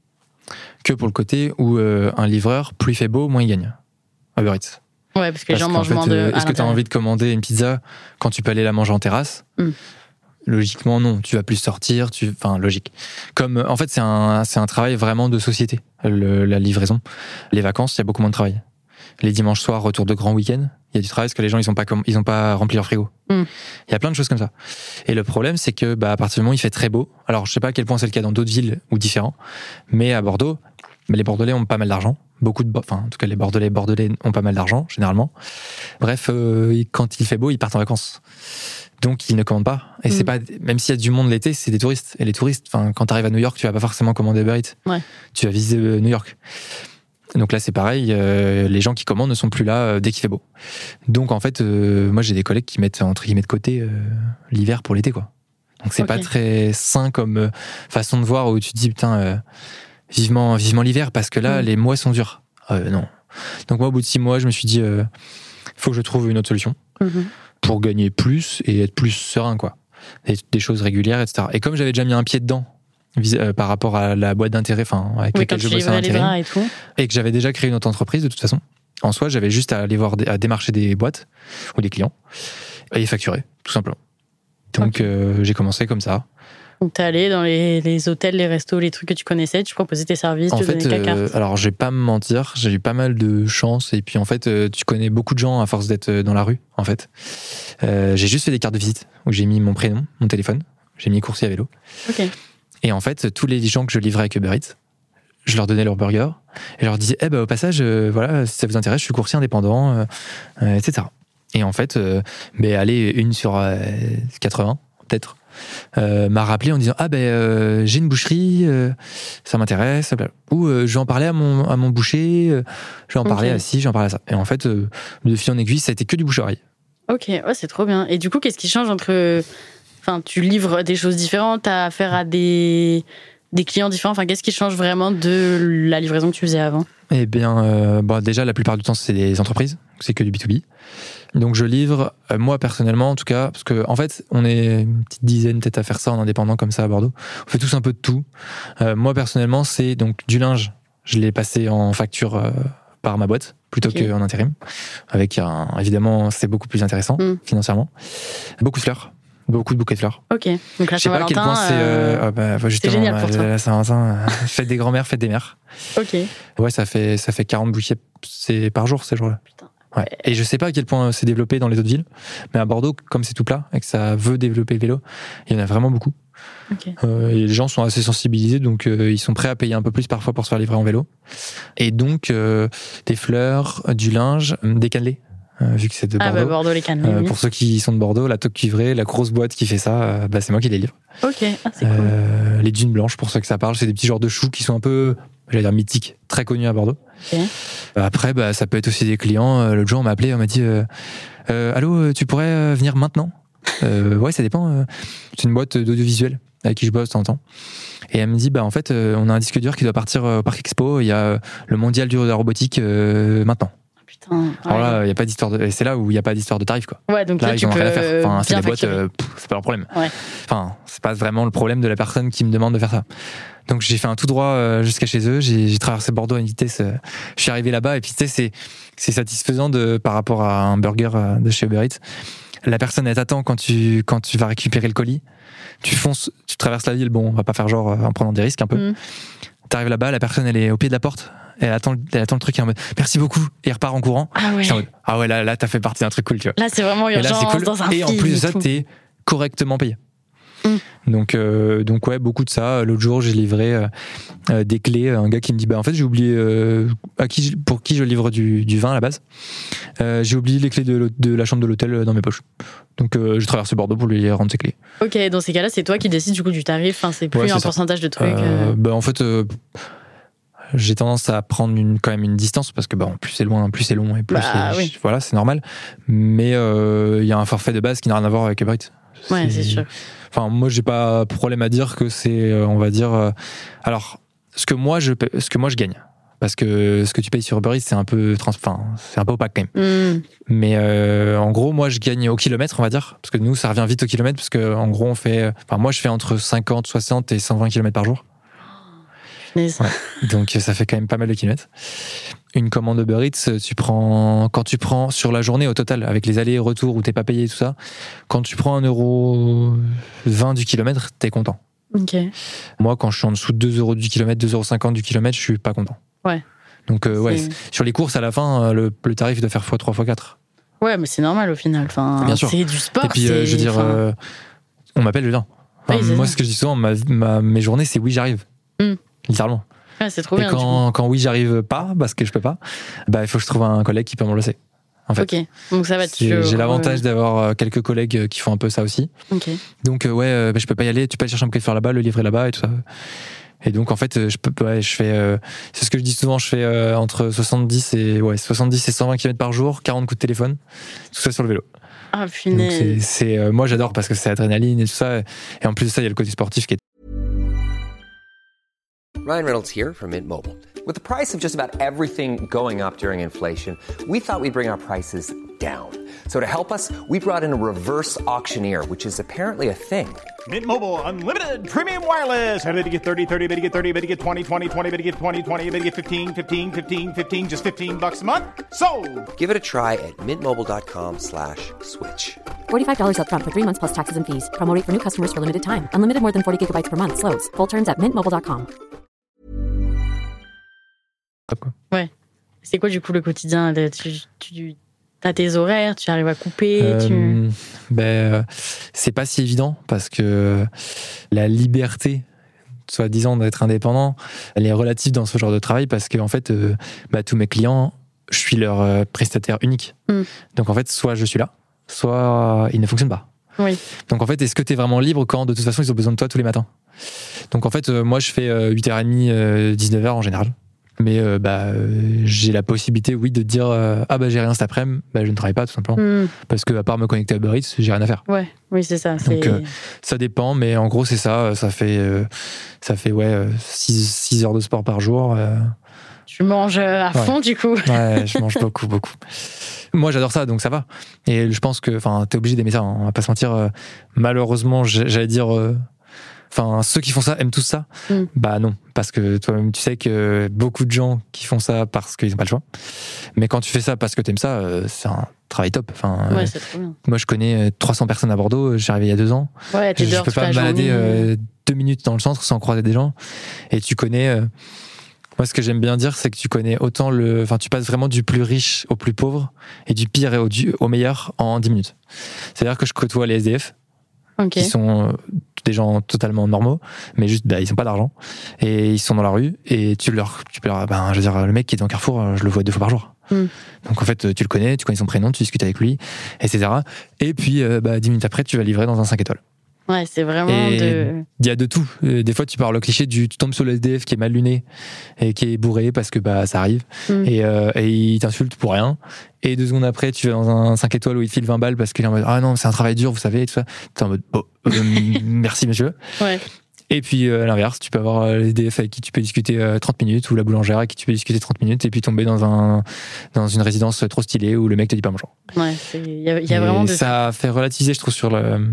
que pour le côté où euh, un livreur, plus il fait beau, moins il gagne. Uber Eats. Ouais, parce que les gens mangent moins de. Est-ce que tu as envie de commander une pizza quand tu peux aller la manger en terrasse? mm. Logiquement, non. Tu vas plus sortir. Tu... Enfin, logique. Comme, en fait, c'est un, c'est un travail vraiment de société, le, la livraison. Les vacances, il y a beaucoup moins de travail. Les dimanches soirs, retour de grand week-end, il y a du travail parce que les gens, ils n'ont pas, ils ont pas rempli leur frigo. Il mm. y a plein de choses comme ça. Et le problème, c'est que, bah, à partir du moment où il fait très beau, alors je sais pas à quel point c'est le cas dans d'autres villes ou différents, mais à Bordeaux, les Bordelais ont pas mal d'argent. Beaucoup de, enfin, en tout cas, les Bordelais, Bordelais ont pas mal d'argent, généralement. Bref, euh, quand il fait beau, ils partent en vacances. Donc, ils ne commandent pas. Et mmh. c'est pas, même s'il y a du monde l'été, c'est des touristes. Et les touristes, enfin, quand tu arrives à New York, tu vas pas forcément commander Uber Eats. Ouais. Tu vas visiter New York. Donc là, c'est pareil. Euh, les gens qui commandent ne sont plus là euh, dès qu'il fait beau. Donc, en fait, euh, moi, j'ai des collègues qui mettent entre guillemets de côté euh, l'hiver pour l'été, quoi. Donc, c'est okay. pas très sain comme euh, façon de voir où tu te dis, putain, euh, vivement, vivement l'hiver, parce que là, mmh. les mois sont durs. Euh, non. Donc, moi, au bout de six mois, je me suis dit, il euh, faut que je trouve une autre solution. Mmh. Pour gagner plus et être plus serein, quoi. Et des choses régulières, et cetera. Et comme j'avais déjà mis un pied dedans euh, par rapport à la boîte d'intérêt, enfin, avec oui, laquelle je bossais en intérim, et, tout. et que j'avais déjà créé une autre entreprise, de toute façon, en soi, j'avais juste à aller voir, à démarcher des boîtes ou des clients et les facturer, tout simplement. Donc, okay. euh, j'ai commencé comme ça. Donc, t'es allé dans les, les hôtels, les restos, les trucs que tu connaissais, tu proposais tes services, en tu fait, donnais ta carte. Euh, alors, je vais pas me mentir, j'ai eu pas mal de chance. Et puis, en fait, euh, tu connais beaucoup de gens à force d'être dans la rue, en fait. Euh, j'ai juste fait des cartes de visite où j'ai mis mon prénom, mon téléphone. J'ai mis coursier à vélo. Okay. Et en fait, tous les gens que je livrais avec Uber Eats, je leur donnais leur burger et je leur disais, eh ben, au passage, euh, voilà, si ça vous intéresse, je suis coursier indépendant, euh, euh, et cetera. Et en fait, euh, ben, allez, une sur euh, quatre-vingts, peut-être. Euh, m'a rappelé en disant ah ben euh, j'ai une boucherie, euh, ça m'intéresse, ou euh, je vais en parler à mon à mon boucher, euh, je vais en okay. parler à ci, je vais en parler à ça. Et en fait, euh, de fil en aiguille, ça a été que du bouche-oreille. Ok, ouais, c'est trop bien. Et du coup, qu'est-ce qui change entre, enfin, tu livres des choses différentes, t'as affaire à des des clients différents. Enfin, qu'est-ce qui change vraiment de la livraison que tu faisais avant? Eh bien, euh, bon, déjà la plupart du temps c'est des entreprises, c'est que du B deux B. Donc je livre, euh, moi personnellement en tout cas, parce que en fait on est une petite dizaine peut-être à faire ça en indépendant comme ça à Bordeaux. On fait tous un peu de tout. Euh, moi personnellement c'est donc du linge, je l'ai passé en facture euh, par ma boîte plutôt okay. qu'en intérim. Avec un, évidemment c'est beaucoup plus intéressant mm. financièrement. Beaucoup de fleurs. Beaucoup de bouquets de fleurs. Ok. Donc la Saint-Valentin, je sais pas à quel point c'est. Euh, euh, bah, c'est génial pour toi. La Saint-Valentin, euh, fête des grands-mères, fête des mères. Ok. Ouais, ça fait ça fait quarante bouquets c'est par jour ces jours-là. Putain. Ouais. Et je sais pas à quel point c'est développé dans les autres villes, mais à Bordeaux, comme c'est tout plat et que ça veut développer le vélo, il y en a vraiment beaucoup. Okay. Euh, et les gens sont assez sensibilisés, donc euh, ils sont prêts à payer un peu plus parfois pour se faire livrer en vélo. Et donc euh, des fleurs, du linge, des cannelés. Euh, vu que c'est de Bordeaux. Ah bah Bordeaux les cannelés. Euh, oui. Pour ceux qui sont de Bordeaux, la toque cuivrée, la grosse boîte qui fait ça, euh, bah c'est moi qui les livre. Ok, ah, c'est cool. Euh, les dunes blanches, pour ceux que ça parle, c'est des petits genres de choux qui sont un peu, j'allais dire mythiques, très connus à Bordeaux. Okay. Après, bah ça peut être aussi des clients. L'autre jour, on m'a appelé, on m'a dit, euh, euh, allô, tu pourrais venir maintenant? euh, Ouais, ça dépend. Euh, c'est une boîte d'audiovisuel avec qui je bosse de temps en temps. Et elle me dit, bah en fait, euh, on a un disque dur qui doit partir au Parc Expo. Il y a le mondial de la robotique euh, maintenant. Putain. Ouais. Alors là, il y a pas d'histoire de. C'est là où il y a pas d'histoire de tarif, quoi. Ouais, donc là, là ils tu ont peux rien à faire. Enfin, c'est des boîtes, euh, pff, c'est pas leur problème. Ouais. Enfin, c'est pas vraiment le problème de la personne qui me demande de faire ça. Donc j'ai fait un tout droit euh, jusqu'à chez eux. J'ai, j'ai traversé Bordeaux à une vitesse. Euh, je suis arrivé là-bas et puis tu sais, c'est c'est satisfaisant de par rapport à un burger euh, de chez Uber Eats. La personne elle t'attend quand tu quand tu vas récupérer le colis. Tu fonces, tu traverses la ville. Bon, on va pas faire genre euh, en prenant des risques un peu. Mm. T'arrives là-bas, la personne elle est au pied de la porte. elle attend, elle attend le truc et en mode merci beaucoup et elle repart en courant. Ah ouais. En mode, ah ouais, là, là, t'as fait partie d'un truc cool, tu vois. Là, c'est vraiment urgence, et là, c'est cool. dans un Et en film plus de et ça, tout. t'es correctement payé. Mm. Donc, euh, donc ouais, beaucoup de ça. L'autre jour, j'ai livré euh, euh, des clés à un gars qui me dit bah en fait j'ai oublié euh, à qui je- pour qui je livre du, du vin à la base. Euh, j'ai oublié les clés de, l'hô- de la chambre de l'hôtel dans mes poches. Donc euh, je traverse Bordeaux pour lui rendre ses clés. Ok, dans ces cas-là, c'est toi qui décides du coup du tarif. Enfin, c'est plus Ouais, c'est un ça. pourcentage de trucs. Euh, euh. bah en fait. Euh, j'ai tendance à prendre une, quand même une distance parce que bah, plus c'est loin, plus c'est long et plus Bah, c'est, oui. voilà, c'est normal. Mais il euh, y a un forfait de base qui n'a rien à voir avec Uber Eats. Ouais, c'est sûr. Enfin, moi, j'ai pas de problème à dire que c'est, euh, on va dire. euh, alors, ce que moi, je, paie- ce que moi je gagne, parce que ce que tu payes sur Uber Eats, c'est un peu, trans, enfin, c'est un peu opaque quand même. Mm. Mais euh, en gros, moi, je gagne au kilomètre, on va dire, parce que nous, ça revient vite au kilomètre, parce que en gros, on fait, enfin, moi, je fais entre cinquante, soixante et cent vingt kilomètres par jour. Punaise. Ouais. Donc ça fait quand même pas mal de kilomètres. Une commande Uber Eats, tu prends, quand tu prends sur la journée au total, avec les allers et retours où t'es pas payé et tout ça, quand tu prends un euro vingt du kilomètre, t'es content. Ok. Moi, quand je suis en dessous de deux euros du kilomètre, deux euros cinquante du kilomètre, je suis pas content. Ouais. Donc euh, ouais, C'est- sur les courses, à la fin, le, le tarif doit faire fois trois, fois quatre. Ouais, mais c'est normal au final. Enfin, Bien sûr. c'est du sport. Et puis, euh, c'est- je veux dire, enfin, euh, on m'appelle, je viens. Enfin, Oui, c'est moi, ça. ce que je dis souvent, ma, ma- mes journées, c'est oui, j'arrive. Mm. Littéralement. ouais, c'est trop Et bien. du quand, quand oui, j'arrive pas, parce que je peux pas, bah, il faut que je trouve un collègue qui peut me remplacer. En coup. fait. Ok. Donc ça va. C'est- tu- J'ai l'avantage ouais. d'avoir euh, quelques collègues euh, qui font un peu ça aussi. Ok. Donc, euh, ouais, euh, bah, je peux pas y aller, tu peux aller chercher un bouquet de fleurs là-bas, le livrer là-bas et tout ça. Et donc, en fait, euh, je peux, ouais, je fais, euh, c'est ce que je dis souvent, je fais euh, entre soixante-dix et, ouais, soixante-dix et cent vingt kilomètres par jour, quarante coups de téléphone, tout ça sur le vélo. Ah Donc, c'est, punaise. c'est, euh, moi, j'adore parce que c'est adrénaline et tout ça. Et en plus de ça, il y a le côté sportif qui est. Ryan Reynolds here from Mint Mobile. With the price of just about everything going up during inflation, we thought we'd bring our prices down. So to help us, we brought in a reverse auctioneer, which is apparently a thing. Mint Mobile Unlimited Premium Wireless. How to get thirty, thirty, how to get thirty, how to get twenty, twenty, twenty, how to get twenty, twenty, how to get fifteen, fifteen, fifteen, fifteen, just fifteen bucks a month? Sold! Give it a try at mintmobile.com slash switch. forty-five dollars up front for three months plus taxes and fees. Promo rate for new customers for limited time. Unlimited more than forty gigabytes per month. Slows full terms at mint mobile dot com. Ouais. C'est quoi du coup le quotidien? Tu, tu as tes horaires, tu arrives à couper. Euh, tu... ben, euh, c'est pas si évident parce que la liberté, soi-disant d'être indépendant, elle est relative dans ce genre de travail parce que en fait, euh, bah, tous mes clients, je suis leur euh, prestataire unique. Mm. Donc en fait, soit je suis là, soit ils ne fonctionnent pas. Oui. Donc en fait, est-ce que tu es vraiment libre quand de toute façon ils ont besoin de toi tous les matins? Donc en fait, euh, moi je fais euh, huit heures trente, euh, dix-neuf heures en général. Mais euh, bah, euh, j'ai la possibilité, oui, de te dire euh, ah bah j'ai rien cet après-midi, bah, je ne travaille pas tout simplement. Mm. Parce que à part me connecter à Uber Eats, j'ai rien à faire. Ouais. Oui, c'est ça. C'est... Donc euh, ça dépend, mais en gros c'est ça. Ça fait, euh, ça fait ouais, six heures de sport par jour. Euh, Tu manges à Ouais. fond du coup. ouais, je mange beaucoup, beaucoup. Moi j'adore ça, donc ça va. Et je pense que, enfin, t'es obligé d'aimer ça. Hein, on va pas se mentir. Euh, malheureusement, j'allais dire. Euh, Enfin, ceux qui font ça aiment tous ça. Mm. Bah non, parce que toi-même tu sais que beaucoup de gens qui font ça parce qu'ils n'ont pas le choix. Mais quand tu fais ça parce que t'aimes ça, euh, c'est un travail top. Enfin, Ouais, euh, c'est trop bien. moi je connais trois cents personnes à Bordeaux. J'ai arrivé il y a deux ans. Ouais, t'es Je dehors peux toute pas la me balader journée. euh, deux minutes dans le centre sans croiser des gens. Et tu connais. euh, moi, ce que j'aime bien dire, c'est que tu connais autant le. Enfin, tu passes vraiment du plus riche au plus pauvre et du pire et au, du, au meilleur en dix minutes. C'est-à-dire que je côtoie les S D F Ok. qui sont euh, des gens totalement normaux, mais juste, bah, ils n'ont pas d'argent et ils sont dans la rue et tu leur. Tu peux leur ben, je veux dire, le mec qui est dans Carrefour, je le vois deux fois par jour. Mm. Donc en fait, tu le connais, tu connais son prénom, tu discutes avec lui, et cetera. Et puis, euh, bah, dix minutes après, tu vas livrer dans un cinq étoiles. Ouais, c'est vraiment Et de. il y a de tout. Euh, Des fois, tu parles le cliché du tu tombes sur le S D F qui est mal luné et qui est bourré parce que bah ça arrive Mm. et, euh, et il t'insulte pour rien. Et deux secondes après, tu vas dans un cinq étoiles où il te file vingt balles parce qu'il est en mode ah non, c'est un travail dur, vous savez, et tout ça. T'es en mode bon, euh, merci monsieur. Ouais. Et puis euh, à l'inverse, tu peux avoir euh, les S D F avec qui tu peux discuter euh, trente minutes ou la boulangère avec qui tu peux discuter trente minutes et puis tomber dans un dans une résidence trop stylée où le mec te dit pas bonjour. Ouais, c'est- il y a, il y a Et vraiment de. ça fait relativiser, je trouve, sur le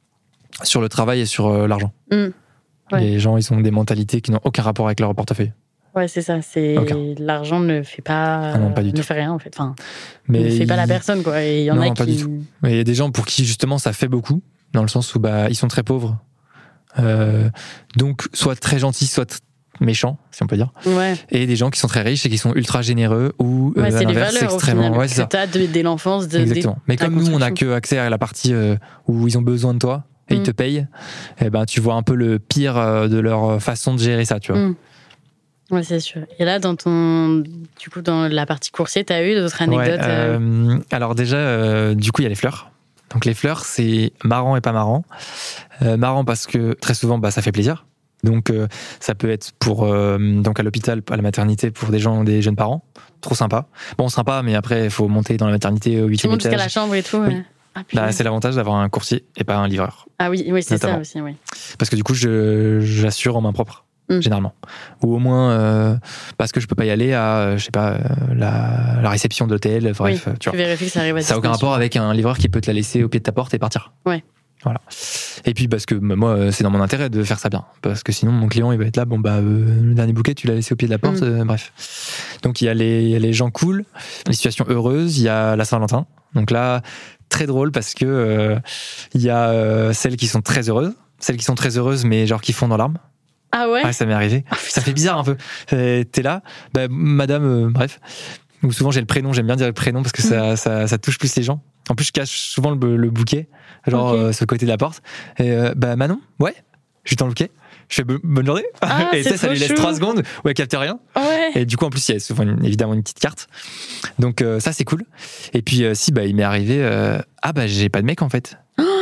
sur le travail et sur euh, l'argent. Mm. Ouais. Les gens, ils ont des mentalités qui n'ont aucun rapport avec leur portefeuille. Ouais, c'est ça. C'est Aucun. l'argent ne fait pas. Ah non, pas du ne tout. fait rien en fait. Enfin, Mais ne fait pas la il- personne quoi. Et il y en Non, a pas qui. du tout. Mais il y a des gens pour qui justement ça fait beaucoup, dans le sens où bah ils sont très pauvres, Euh, donc soit très gentils, soit tr- méchants, si on peut dire, ouais. et des gens qui sont très riches et qui sont ultra généreux ou ouais, euh, c'est à les l'inverse valeurs extrêmement. Au final, ouais, c'est que ça. t'as de, dès l'enfance. De, Exactement. Mais comme nous, on n'a que accès à la partie euh, où ils ont besoin de toi et mm. ils te payent, et ben tu vois un peu le pire euh, de leur façon de gérer ça, tu vois. Mm. Ouais, c'est sûr. Et là, dans ton, du coup, dans la partie coursier, t'as eu d'autres anecdotes ouais, euh... Euh, Alors déjà, euh, du coup, il y a les fleurs. Donc les fleurs, c'est marrant et pas marrant. Euh, marrant parce que très souvent, bah, ça fait plaisir. Donc euh, ça peut être pour euh, donc à l'hôpital, à la maternité, pour des gens, des jeunes parents. Trop sympa. Bon, sympa, mais après, il faut monter dans la maternité au huitième étage. Tu montes jusqu'à la chambre et tout. Oui. Ouais. Ah, bah, c'est l'avantage d'avoir un coursier et pas un livreur. Ah oui, oui, c'est notamment. ça aussi, oui. Parce que du coup, je, j'assure en main propre. Mmh. Généralement, ou au moins euh, parce que je peux pas y aller à je sais pas euh, la, la réception de l'hôtel, bref, oui, tu vois. Vérifies que ça arrive à ça n'a aucun rapport avec un livreur qui peut te la laisser au pied de ta porte et partir. Ouais. Voilà. Et puis parce que moi c'est dans mon intérêt de faire ça bien, parce que sinon mon client il va être là, bon bah euh, le dernier bouquet tu l'as laissé au pied de la porte, mmh. euh, bref. Donc il y a les il y a les gens cool, les situations heureuses, il y a la Saint-Valentin. Donc là très drôle parce que euh, il y a euh, celles qui sont très heureuses, celles qui sont très heureuses mais genre qui fondent dans larmes. Ah ouais, ouais, ça m'est arrivé. Oh, ça fait bizarre un peu. T'es là, bah, madame, euh, bref. Ou souvent j'ai le prénom, j'aime bien dire le prénom parce que mmh. ça, ça, ça touche plus les gens. En plus, je cache souvent le, le bouquet, genre okay. euh, sur le côté de la porte. Et euh, bah Manon, ouais, je suis dans le bouquet. Je fais bonne journée. Ah, et ça, ça lui laisse trois secondes où elle capte rien. Ouais. Et du coup, en plus, il y a souvent une, évidemment une petite carte. Donc euh, ça, c'est cool. Et puis euh, si, bah il m'est arrivé, euh, ah bah j'ai pas de mec en fait.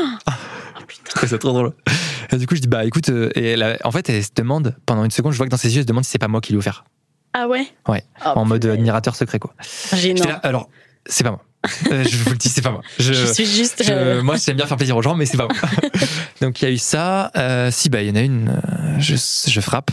Oh putain. C'est trop drôle. Et du coup, je dis, bah écoute, euh, et elle a, en fait, elle se demande, pendant une seconde, je vois que dans ses yeux, elle se demande si c'est pas moi qui l'ai offert. Ah ouais Ouais, oh, en mode ouais. admirateur secret, quoi. Génial. Là, alors, c'est pas moi. euh, je vous le dis, c'est pas moi. Je, je suis juste. Je, euh... Moi, j'aime bien faire plaisir aux gens, mais c'est pas moi. Donc, il y a eu ça. Euh, si, bah, il y en a une, euh, je, je frappe.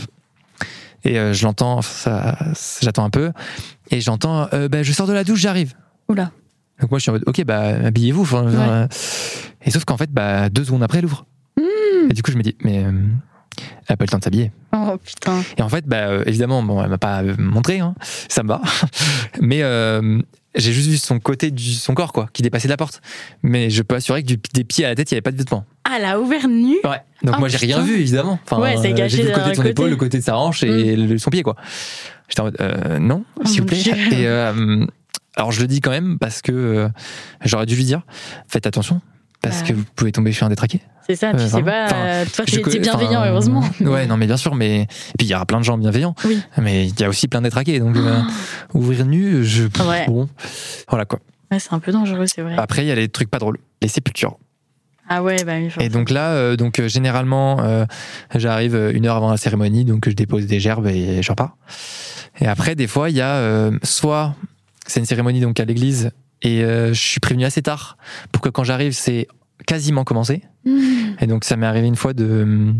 Et euh, je l'entends, ça, j'attends un peu. Et j'entends, euh, bah, je sors de la douche, j'arrive. Oula. Donc, moi, je suis en mode, ok, bah, habillez-vous. Enfin, ouais. euh, et sauf qu'en fait, bah, deux secondes après, elle ouvre. Mmh. Et du coup, je me dis, mais euh, elle a pas le temps de s'habiller. Oh putain. Et en fait, bah, euh, évidemment, bon, elle m'a pas montré, hein, ça me va. Mais euh, j'ai juste vu son côté de son corps, quoi, qui dépassait de la porte. Mais je peux assurer que du, des pieds à la tête, il n'y avait pas de vêtements. Ah, elle a ouvert nu. Ouais. Donc oh, moi, j'ai putain. rien vu, évidemment. Enfin, ouais, c'est gâché. J'ai vu le côté de son côté. épaule, le côté de sa hanche et mmh. le, son pied, quoi. J'étais en mode, euh, non, oh, s'il vous plaît. Dieu. Et euh, alors, je le dis quand même parce que euh, j'aurais dû lui dire, faites attention. Parce bah. que vous pouvez tomber sur un détraqué. C'est ça, tu euh, sais pas. Enfin, toi, t'es, t'es bienveillant, heureusement. Ouais, non, mais bien sûr, mais. Et puis, il y aura plein de gens bienveillants. Oui. Mais il y a aussi plein de détraqués. Donc, oh. euh, ouvrir nu, je. Ouais. Bon. Voilà, quoi. Ouais, c'est un peu dangereux, c'est vrai. Après, il y a les trucs pas drôles. Les sépultures. Ah ouais, bah oui. Et donc là, euh, donc, euh, généralement, euh, j'arrive une heure avant la cérémonie, donc je dépose des gerbes et je repars. Et après, des fois, il y a euh, soit. C'est une cérémonie donc à l'église. Et euh, je suis prévenu assez tard pour que quand j'arrive, c'est quasiment commencé. Mmh. Et donc, ça m'est arrivé une fois de...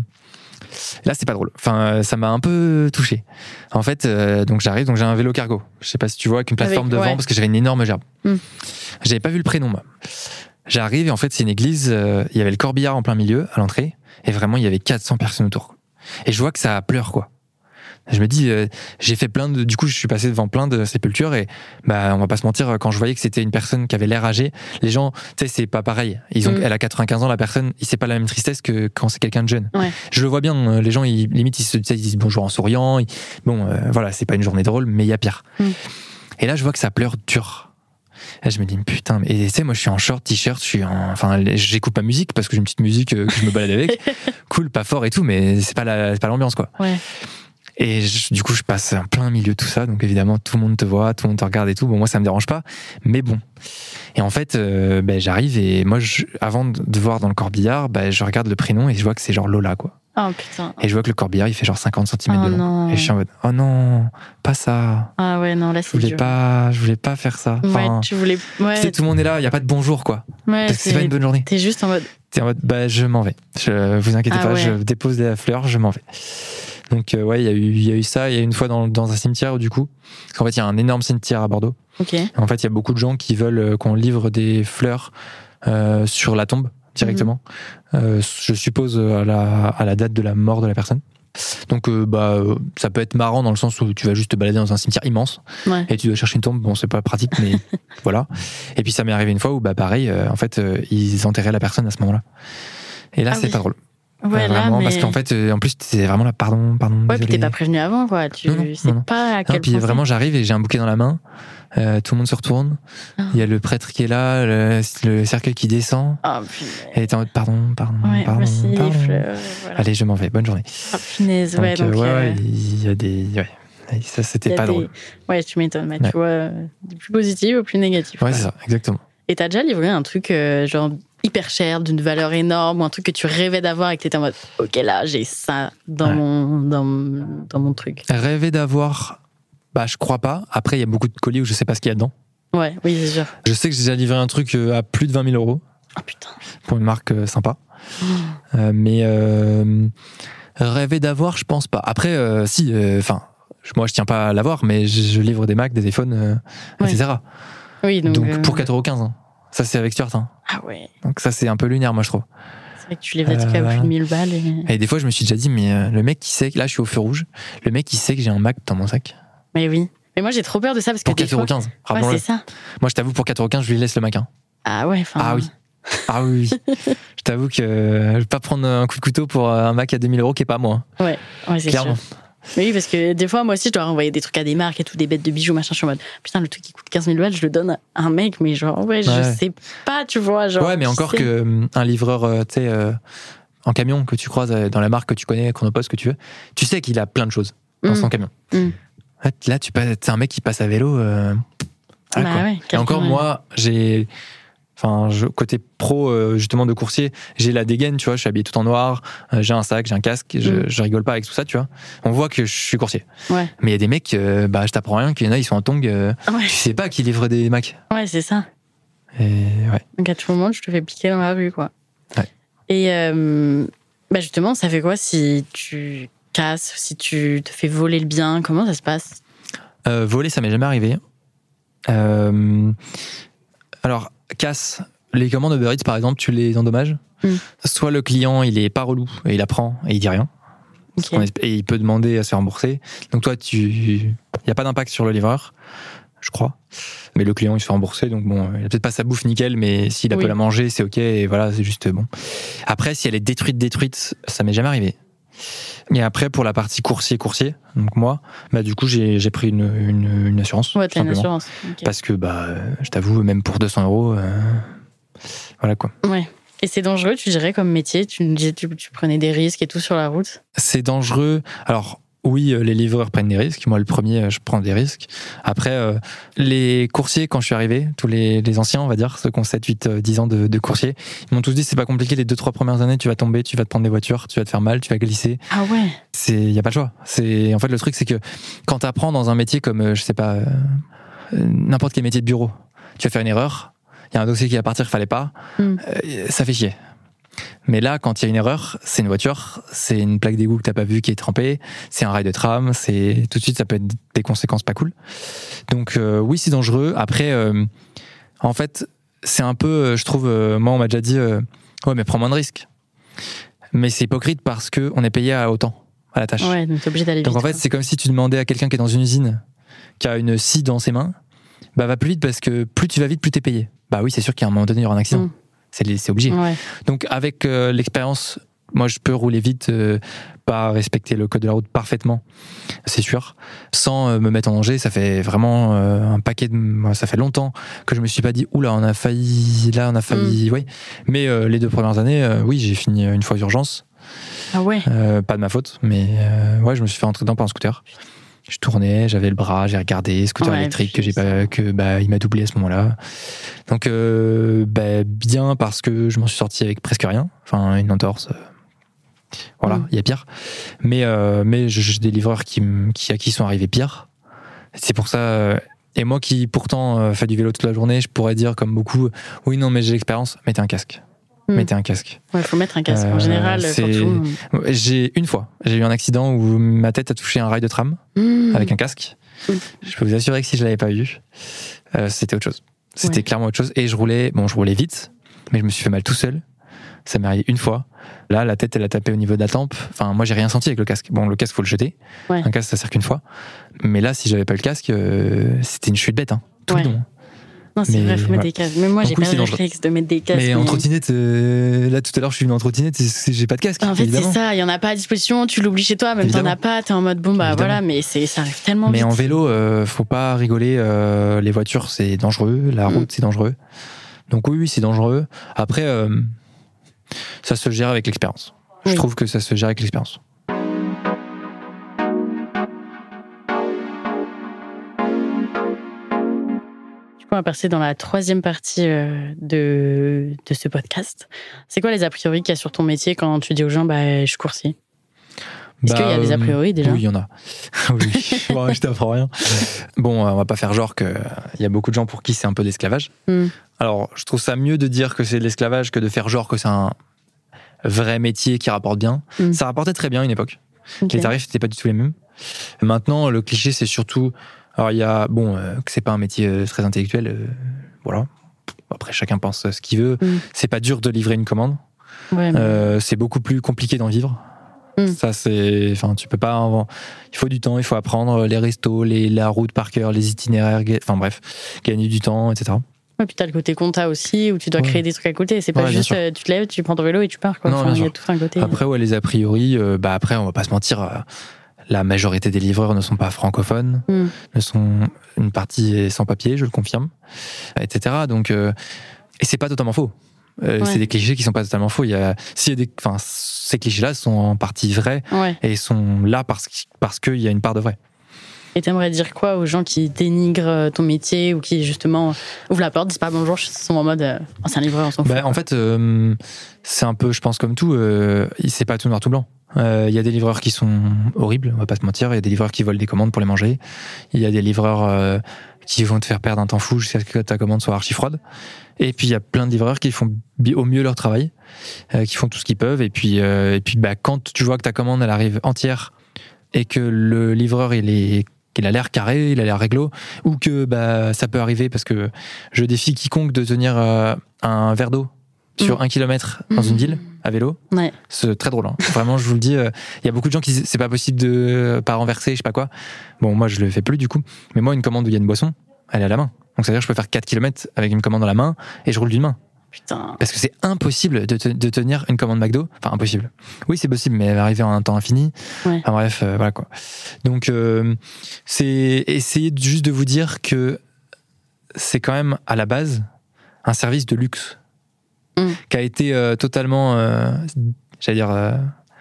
Là, c'est pas drôle. Enfin, ça m'a un peu touché. En fait, euh, donc j'arrive, donc j'ai un vélo cargo. Je sais pas si tu vois, avec une plateforme avec, devant, ouais. parce que j'avais une énorme gerbe. Mmh. J'avais pas vu le prénom, moi. J'arrive, et en fait, c'est une église, euh, il y avait le corbillard en plein milieu, à l'entrée, et vraiment, il y avait quatre cents personnes autour. Et je vois que ça pleure, quoi. Je me dis, euh, j'ai fait plein de, du coup, je suis passé devant plein de sépultures et, bah, on va pas se mentir, quand je voyais que c'était une personne qui avait l'air âgée, les gens, tu sais, c'est pas pareil. Ils ont, mmh. elle a quatre-vingt-quinze ans, la personne, c'est pas la même tristesse que quand c'est quelqu'un de jeune. Ouais. Je le vois bien, les gens, ils, limite, ils se ils disent bonjour en souriant. Ils, bon, euh, voilà, c'est pas une journée drôle, mais il y a pire. Mmh. Et là, je vois que ça pleure dur. Et je me dis, putain, mais, et tu sais, moi, je suis en short, t-shirt, je suis en, enfin, j'écoute ma musique parce que j'ai une petite musique que je me balade avec. Cool, pas fort et tout, mais c'est pas la, c'est pas l'ambiance, quoi. Ouais. Et je, du coup, je passe en plein milieu de tout ça. Donc, évidemment, tout le monde te voit, tout le monde te regarde et tout. Bon, moi, ça me dérange pas. Mais bon. Et en fait, euh, ben, j'arrive et moi, je, avant de voir dans le corbillard, ben, je regarde le prénom et je vois que c'est genre Lola, quoi. Oh putain. Et je vois que le corbillard, il fait genre cinquante centimètres oh, de long. Non. Et je suis en mode, oh non, pas ça. Ah ouais, non, là, c'est je voulais dur. pas, je voulais pas faire ça. Enfin, ouais, tu voulais. Ouais. Tu sais, tout le monde est là, il y a pas de bonjour, quoi. Ouais, parce que c'est... c'est pas une bonne journée. T'es juste en mode. T'es en mode, bah, je m'en vais. Je, vous inquiétez ah, pas, ouais. je dépose la fleur, je m'en vais. Donc, euh, ouais, il y a eu, il y a eu ça. Il y a une fois dans, dans un cimetière, du coup. Parce qu'en fait, il y a un énorme cimetière à Bordeaux. Ok. En fait, il y a beaucoup de gens qui veulent qu'on livre des fleurs euh, sur la tombe, directement. Mmh. Euh, je suppose à la, à la date de la mort de la personne. Donc, euh, bah, ça peut être marrant dans le sens où tu vas juste te balader dans un cimetière immense. Ouais. Et tu dois chercher une tombe. Bon, c'est pas pratique, mais voilà. Et puis, ça m'est arrivé une fois où, bah, pareil, euh, en fait, euh, ils enterraient la personne à ce moment-là. Et là, ah, c'est oui. pas drôle. Ouais, euh, là, vraiment, mais... parce qu'en fait, euh, en plus, c'est vraiment là, pardon, pardon. Ouais, désolé. puis t'es pas prévenu avant, quoi. Tu non, non, sais non, non. pas à quel non, puis point. vraiment, j'arrive et j'ai un bouquet dans la main. Euh, tout le monde se retourne. Il oh. y a le prêtre qui est là, le, le cercueil qui descend. Oh, puis... Et t'es en mode pardon, pardon, ouais, pardon, voici pardon. les fleurs, voilà. Allez, je m'en vais. Bonne journée. Oh, punaise, ouais. Donc, donc euh, ouais, euh... ouais, il y a des. Ouais. Ça, c'était pas des... drôle. Ouais, tu m'étonnes. Mais ouais. tu vois, euh, du plus positif au plus négatif. Ouais, quoi. c'est ça, exactement. Et t'as déjà livré un truc euh, genre hyper cher, d'une valeur énorme, ou un truc que tu rêvais d'avoir et que t'étais en mode ok, là, j'ai ça dans, ouais. mon, dans, dans mon truc. Rêver d'avoir, bah, je crois pas. Après, il y a beaucoup de colis où je sais pas ce qu'il y a dedans. Ouais, oui, c'est sûr. Je sais que j'ai déjà livré un truc à plus de vingt mille euros. Oh putain. Pour une marque euh, sympa. Oh. Euh, mais euh, rêver d'avoir, je pense pas. Après, euh, si, enfin, euh, moi je tiens pas à l'avoir, mais je, je livre des Macs, des iPhones, euh, ouais. et cetera. Oui, donc. donc euh... pour quatre euros quinze. Hein. Ça, c'est avec Stuart. Hein. Ah ouais. Donc ça, c'est un peu lunaire, moi, je trouve. C'est vrai que tu livres des trucs à plus de mille balles. Et... et des fois, je me suis déjà dit, mais euh, le mec qui sait que là, je suis au feu rouge, le mec qui sait que j'ai un Mac dans mon sac. Mais oui. Mais moi, j'ai trop peur de ça parce que. Pour quatre euros quinze. Fois... Ouais, c'est ça. Moi, je t'avoue, pour quatre euros quinze, je lui laisse le Mac. Hein. Ah ouais, enfin. Ah oui. Ah oui, oui. Je t'avoue que je vais pas prendre un coup de couteau pour un Mac à deux mille euros qui est pas moi. Ouais, ouais c'est clairement. Sûr. Mais oui, parce que des fois, moi aussi, je dois renvoyer des trucs à des marques et tout, des bêtes de bijoux, machin. Je suis en mode, putain, le truc qui coûte quinze mille balles, je le donne à un mec, mais genre, ouais, je ouais. sais pas, tu vois. Genre, ouais, mais encore qu'un livreur, euh, tu sais, euh, en camion que tu croises dans la marque que tu connais, Chronopost, que tu veux, tu sais qu'il a plein de choses dans mmh. son camion. Mmh. Là, tu passes, c'est un mec qui passe à vélo. Euh, bah quoi. Ouais, et encore, ouais. moi, j'ai. Enfin, je, côté pro, euh, justement, de coursier, j'ai la dégaine, tu vois, je suis habillé tout en noir, euh, j'ai un sac, j'ai un casque, je, mm. je rigole pas avec tout ça, tu vois. On voit que je suis coursier. Ouais. Mais il y a des mecs, euh, bah, je t'apprends rien, qu'il y en a, ils sont en tongs, euh, ouais. tu sais pas qui livrent des Macs. Ouais, c'est ça. Et ouais. Donc à tout moment, je te fais piquer dans la rue, quoi. Ouais. Et euh, bah justement, ça fait quoi si tu casses, si tu te fais voler le bien, comment ça se passe ? euh, Voler, ça m'est jamais arrivé. Euh, alors, casse, les commandes Uber Eats par exemple, tu les endommages. Mm. Soit le client il est pas relou et il apprend et il dit rien. Okay. Et il peut demander à se faire rembourser. Donc toi, tu, il y a pas d'impact sur le livreur, je crois. Mais le client il se fait rembourser, donc bon, il a peut-être pas sa bouffe nickel, mais s'il a oui. peut la manger, c'est ok. Et voilà, c'est juste bon. Après, si elle est détruite, détruite, ça m'est jamais arrivé. Et après, pour la partie coursier-coursier, donc moi, bah du coup, j'ai, j'ai pris une, une, une assurance. Ouais, t'as une assurance. Okay. Parce que, bah, je t'avoue, même pour deux cents euros, euh, voilà quoi. Ouais. Et c'est dangereux, tu dirais, comme métier ? Tu me disais, tu, tu prenais des risques et tout sur la route ? C'est dangereux. Alors, oui, les livreurs prennent des risques. Moi, le premier, je prends des risques. Après, euh, les coursiers, quand je suis arrivé, tous les, les anciens, on va dire, ceux qui ont sept, huit, dix ans de, de coursier, ils m'ont tous dit, c'est pas compliqué, les deux, trois premières années, tu vas tomber, tu vas te prendre des voitures, tu vas te faire mal, tu vas glisser. Ah ouais. C'est, y a pas le choix. C'est, en fait, le truc, c'est que quand t'apprends dans un métier comme, je sais pas, euh, n'importe quel métier de bureau, tu vas faire une erreur, il y a un dossier qui va partir, il fallait pas, mm. euh, ça fait chier. Mais là, quand il y a une erreur, c'est une voiture, c'est une plaque d'égout que t'as pas vue qui est trempée, c'est un rail de tram, c'est tout de suite ça peut être des conséquences pas cool. Donc euh, oui, c'est dangereux. Après, euh, en fait, c'est un peu, je trouve, euh, moi on m'a déjà dit, euh, ouais mais prends moins de risques. Mais c'est hypocrite parce que on est payé à autant à la tâche. Ouais, donc t'es obligé d'aller vite. Donc en fait, c'est comme si tu demandais à quelqu'un qui est dans une usine, qui a une scie dans ses mains, bah va plus vite parce que plus tu vas vite, plus t'es payé. Bah oui, c'est sûr qu'à un moment donné il y aura un accident. Mmh. C'est, c'est obligé. Ouais. Donc avec euh, l'expérience, moi je peux rouler vite, euh, pas respecter le code de la route parfaitement, c'est sûr, sans euh, me mettre en danger. Ça fait vraiment euh, un paquet de, ça fait longtemps que je me suis pas dit oula on a failli, là on a failli, mm. oui. Mais euh, les deux premières années, euh, oui j'ai fini une fois aux urgences. Ah ouais. Euh, pas de ma faute, mais euh, ouais je me suis fait rentrer dedans par un scooter. Je tournais, j'avais le bras, j'ai regardé, scooter ouais, électrique que j'ai pas, que bah il m'a doublé à ce moment-là. Donc euh, bah, bien parce que je m'en suis sorti avec presque rien, enfin une entorse. Euh, voilà, il mm. y a pire. Mais euh, mais j'ai des livreurs qui qui à qui sont arrivés pire. C'est pour ça. Euh, et moi qui pourtant euh, fais du vélo toute la journée, je pourrais dire comme beaucoup, oui non mais j'ai l'expérience, mettez un casque. Mmh. Mettez un casque. Ouais, faut mettre un casque euh, en général. C'est... Surtout. J'ai une fois, j'ai eu un accident où ma tête a touché un rail de tram mmh. avec un casque. Mmh. Je peux vous assurer que si je l'avais pas eu, euh, c'était autre chose. C'était ouais. clairement autre chose. Et je roulais, bon, je roulais vite, mais je me suis fait mal tout seul. Ça m'est arrivé une fois. Là, la tête, elle a tapé au niveau de la tempe. Enfin, moi, j'ai rien senti avec le casque. Bon, le casque, faut le jeter. Ouais. Un casque, ça sert qu'une fois. Mais là, si j'avais pas le casque, euh, c'était une chute bête, hein. Tout ouais. le long. Non, c'est mais, vrai, il faut voilà. mettre des casques. Mais moi, Donc, j'ai oui, pas c'est le dangereux. réflexe de mettre des casques. Mais, mais... en trottinette, euh, là tout à l'heure je suis venu en trottinette, c'est, c'est, j'ai pas de casque. En fait, évidemment. c'est ça, il y en a pas à disposition, tu l'oublies chez toi, même Évidemment. t'en as pas, t'es en mode bon, bah Évidemment. voilà, mais c'est, ça arrive tellement Mais vite. en vélo, euh, faut pas rigoler, euh, les voitures c'est dangereux, la route Mm. c'est dangereux. Donc oui, oui, c'est dangereux. Après, euh, ça se gère avec l'expérience. Oui. Je trouve que ça se gère avec l'expérience. On va passer dans la troisième partie euh, de, de ce podcast. C'est quoi les a priori qu'il y a sur ton métier quand tu dis aux gens bah, je suis coursier? Est-ce Bah, qu'il y a des a priori déjà? Oui, il y en a. Oui, bon, je t'apprends rien. Bon, on va pas faire genre qu'il y a beaucoup de gens pour qui c'est un peu d'esclavage. Mm. Alors, je trouve ça mieux de dire que c'est de l'esclavage que de faire genre que c'est un vrai métier qui rapporte bien. Mm. Ça rapportait très bien à une époque. Okay. Les tarifs n'étaient pas du tout les mêmes. Maintenant, le cliché, c'est surtout... Alors, il y a... Bon, euh, que c'est pas un métier euh, très intellectuel, euh, voilà. Après, chacun pense ce qu'il veut. Mm. C'est pas dur de livrer une commande. Ouais, mais... euh, c'est beaucoup plus compliqué d'en vivre. Mm. Ça, c'est... Enfin, tu peux pas... En... Il faut du temps, il faut apprendre les restos, les... la route par cœur, les itinéraires, enfin bref, gagner du temps, et cetera. Et puis t'as le côté compta aussi, où tu dois ouais. créer des trucs à côté. C'est pas ouais, juste euh, tu te lèves, tu prends ton vélo et tu pars. Quoi. Non, enfin, il y a sûr. tout un côté. Après, ouais, les a priori, euh, bah après, on va pas se mentir, euh, la majorité des livreurs ne sont pas francophones, mm. ne sont une partie est sans papier, je le confirme, et cetera. Donc, euh, et c'est pas totalement faux. Euh, ouais. C'est des clichés qui sont pas totalement faux. Il y a, s'il y a des, enfin, ces clichés-là sont en partie vrais ouais. et sont là parce parce qu'il y a une part de vrai. Et t'aimerais dire quoi aux gens qui dénigrent ton métier ou qui justement ouvrent la porte, disent pas bonjour, ils sont en mode oh, c'est un livreur, on s'en fout. Bah, en fait, euh, c'est un peu, je pense, comme tout, euh, c'est pas tout noir tout blanc. Il euh, y a des livreurs qui sont horribles, on va pas se mentir. Il y a des livreurs qui volent des commandes pour les manger. Il y a des livreurs euh, qui vont te faire perdre un temps fou jusqu'à ce que ta commande soit archi froide. Et puis il y a plein de livreurs qui font au mieux leur travail, euh, qui font tout ce qu'ils peuvent. Et puis, euh, et puis bah, quand tu vois que ta commande elle arrive entière et que le livreur il est qu'il a l'air carré, il a l'air réglo, ou que bah, ça peut arriver parce que je défie quiconque de tenir euh, un verre d'eau sur mmh. un kilomètre dans mmh. une ville à vélo. Ouais. C'est très drôle. Hein. Vraiment, je vous le dis, il euh, y a beaucoup de gens qui disent c'est pas possible de pas renverser, je sais pas quoi. Bon, moi je le fais plus du coup. Mais moi, une commande où il y a une boisson, elle est à la main. Donc ça veut dire que je peux faire quatre kilomètres avec une commande dans la main et je roule d'une main. Putain. Parce que c'est impossible de, te, de tenir une commande McDo. Enfin, impossible. Oui, c'est possible, mais elle va arriver en un temps infini. Ouais. Enfin, bref, euh, voilà quoi. Donc, euh, c'est essayer de, juste de vous dire que c'est quand même, à la base, un service de luxe. Mm. Qui a été euh, totalement, euh, j'allais dire, euh,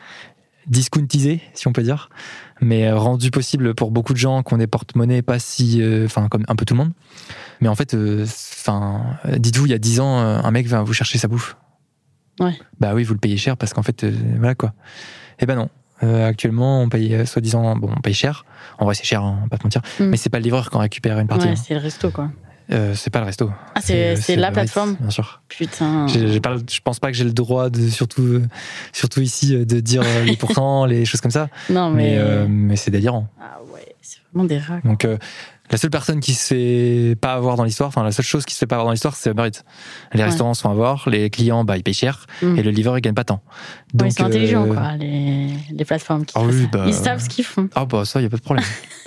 discountisé, si on peut dire, mais euh, rendu possible pour beaucoup de gens qui ont des porte-monnaies pas si... Enfin, euh, comme un peu tout le monde. Mais en fait, enfin, euh, dites-vous, il y a dix ans, euh, un mec va vous chercher sa bouffe. Ouais. Bah oui, vous le payez cher parce qu'en fait, euh, voilà quoi. Et ben non. Euh, actuellement, on paye euh, soi-disant, bon, on paye cher. En vrai, c'est cher, hein, on va pas te mentir. Mm. Mais c'est pas le livreur qui en récupère une partie. Ouais, hein. c'est le resto, quoi. Euh, c'est pas le resto. Ah, c'est, c'est, c'est, c'est la plateforme. Bien sûr. Putain. J'ai, j'ai pas, je pense pas que j'ai le droit de, surtout, euh, surtout ici, de dire euh, les pourcents, les choses comme ça. Non, mais. Mais, euh, mais c'est délirant. Ah ouais, c'est vraiment des rats. Donc, euh, la seule personne qui se fait pas avoir dans l'histoire, enfin, la seule chose qui se fait pas avoir dans l'histoire, c'est Uber Eats. Les ouais. restaurants se font avoir, les clients, bah, ils payent cher, mmh. et le livreur, il gagne pas tant. Donc, ouais, ils sont euh... intelligents, quoi, les, les plateformes qui ah font oui, ça. Bah... Ils savent ce qu'ils font. Ah, bah, ça, y a pas de problème.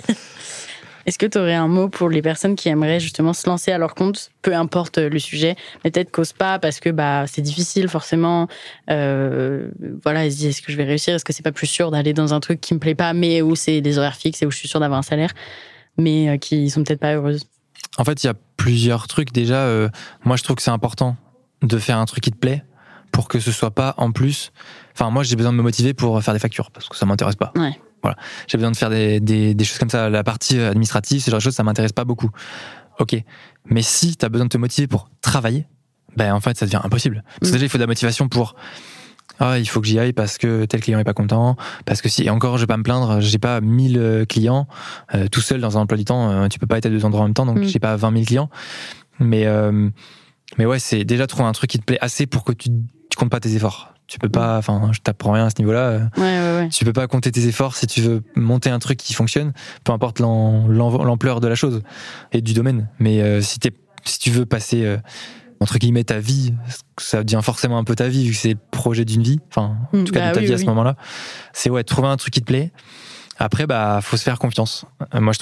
Est-ce que tu aurais un mot pour les personnes qui aimeraient justement se lancer à leur compte, peu importe le sujet, mais peut-être qu'osent pas parce que bah, c'est difficile forcément. Euh, voilà, ils se disent est-ce que je vais réussir? Est-ce que c'est pas plus sûr d'aller dans un truc qui me plaît pas, mais où c'est des horaires fixes et où je suis sûr d'avoir un salaire, mais euh, qui sont peut-être pas heureuses? En fait, il y a plusieurs trucs. Déjà, euh, moi je trouve que c'est important de faire un truc qui te plaît pour que ce soit pas en plus. Enfin, moi j'ai besoin de me motiver pour faire des factures parce que ça m'intéresse pas. Ouais. Voilà. J'ai besoin de faire des, des, des choses comme ça. La partie administrative, ce genre de choses, ça m'intéresse pas beaucoup. Ok. Mais si t'as besoin de te motiver pour travailler, ben, en fait, ça devient impossible. Parce que déjà, il faut de la motivation pour, ah, il faut que j'y aille parce que tel client est pas content. Parce que si, et encore, je vais pas me plaindre, j'ai pas mille clients, euh, tout seul dans un emploi du temps, euh, tu peux pas être à deux endroits en même temps, donc mm. j'ai pas vingt mille clients. Mais, euh, mais ouais, c'est déjà trouver un truc qui te plaît assez pour que tu, tu comptes pas tes efforts. Tu peux pas, enfin, je t'apprends rien à ce niveau-là. Ouais, ouais, ouais. Tu peux pas compter tes efforts si tu veux monter un truc qui fonctionne, peu importe l'am, l'ampleur de la chose et du domaine. Mais euh, si, t'es, si tu veux passer, euh, entre guillemets, ta vie, ça devient forcément un peu ta vie, vu que c'est le projet d'une vie, enfin, en tout cas bah, de ta oui, vie oui. à ce moment-là. C'est ouais, trouver un truc qui te plaît. Après, bah, faut se faire confiance, euh, moi je trouve.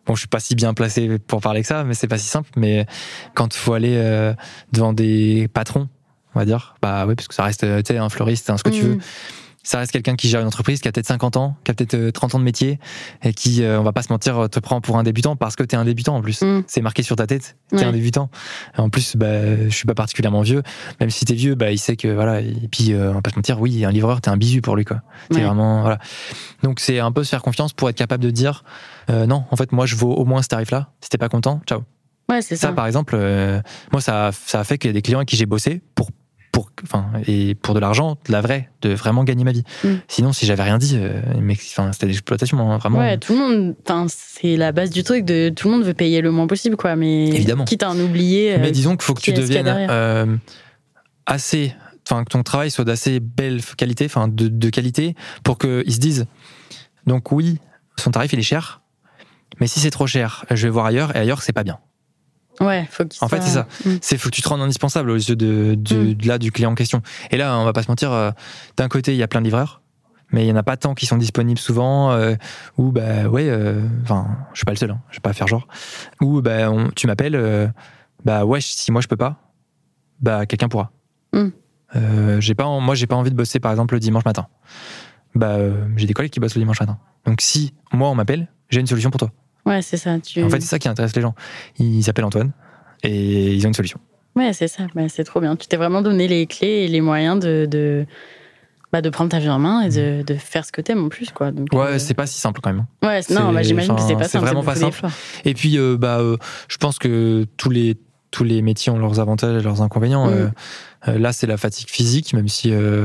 bon, je suis pas si bien placé pour parler que ça, mais c'est pas si simple. Mais quand il faut aller euh, devant des patrons, on va dire, bah oui, parce que ça reste, tu sais, un fleuriste, un ce que mmh. tu veux. Ça reste quelqu'un qui gère une entreprise, qui a peut-être cinquante ans, qui a peut-être trente ans de métier, et qui, euh, on va pas se mentir, te prend pour un débutant parce que t'es un débutant en plus. Mmh. C'est marqué sur ta tête, t'es ouais. un débutant. Et en plus, bah, je suis pas particulièrement vieux. Même si t'es vieux, bah, il sait que, voilà. Et puis, euh, on va pas se mentir, oui, un livreur, t'es un bisu pour lui, quoi. T'es ouais. vraiment, voilà. Donc, c'est un peu se faire confiance pour être capable de dire, euh, non, en fait, moi, je vaux au moins ce tarif-là. Si t'es pas content, ciao. Ouais, c'est ça. Ça, par exemple, euh, moi, ça, ça a fait qu'il y a des clients avec qui j'ai bossé pour Pour, enfin, et pour de l'argent, de la vraie, de vraiment gagner ma vie. Mm. Sinon, si j'avais rien dit, euh, mais, enfin, c'était de l'exploitation, hein, vraiment. Ouais, tout le monde, enfin, c'est la base du truc, de, tout le monde veut payer le moins possible, quoi, mais évidemment. Quitte à en oublier. Euh, mais disons qu'il faut que tu deviennes euh, assez, enfin, que ton travail soit d'assez belle qualité, enfin, de, de qualité, pour qu'ils se disent, donc oui, son tarif, il est cher, mais si c'est trop cher, je vais voir ailleurs, et ailleurs, c'est pas bien. Ouais, faut qu'il en fait, c'est ça. Mm. C'est faut que tu te rendes indispensable aux yeux de, de, mm. de là du client en question. Et là, on va pas se mentir. Euh, d'un côté, il y a plein de livreurs, mais il y en a pas tant qui sont disponibles souvent. Euh, ou bah ouais, enfin, euh, je suis pas le seul. Hein, je vais pas faire genre. Ou bah on, tu m'appelles. Euh, bah ouais, si moi je peux pas, bah quelqu'un pourra. Mm. Euh, j'ai pas, moi j'ai pas envie de bosser par exemple le dimanche matin. Bah euh, j'ai des collègues qui bossent le dimanche matin. Donc si moi on m'appelle, j'ai une solution pour toi. Ouais, c'est ça. Tu... En fait, c'est ça qui intéresse les gens. Ils s'appellent Antoine et ils ont une solution. Ouais, c'est ça. Bah, c'est trop bien. Tu t'es vraiment donné les clés et les moyens de, de, bah, de prendre ta vie en main et de, de faire ce que t'aimes en plus, quoi. Donc, ouais, euh... c'est pas si simple quand même. Ouais, non, bah, j'imagine que c'est pas c'est simple. Vraiment c'est pas simple. D'efforts. Et puis, euh, bah, euh, je pense que tous les tous les métiers ont leurs avantages et leurs inconvénients. Mm. Euh, là, c'est la fatigue physique, même si. Euh,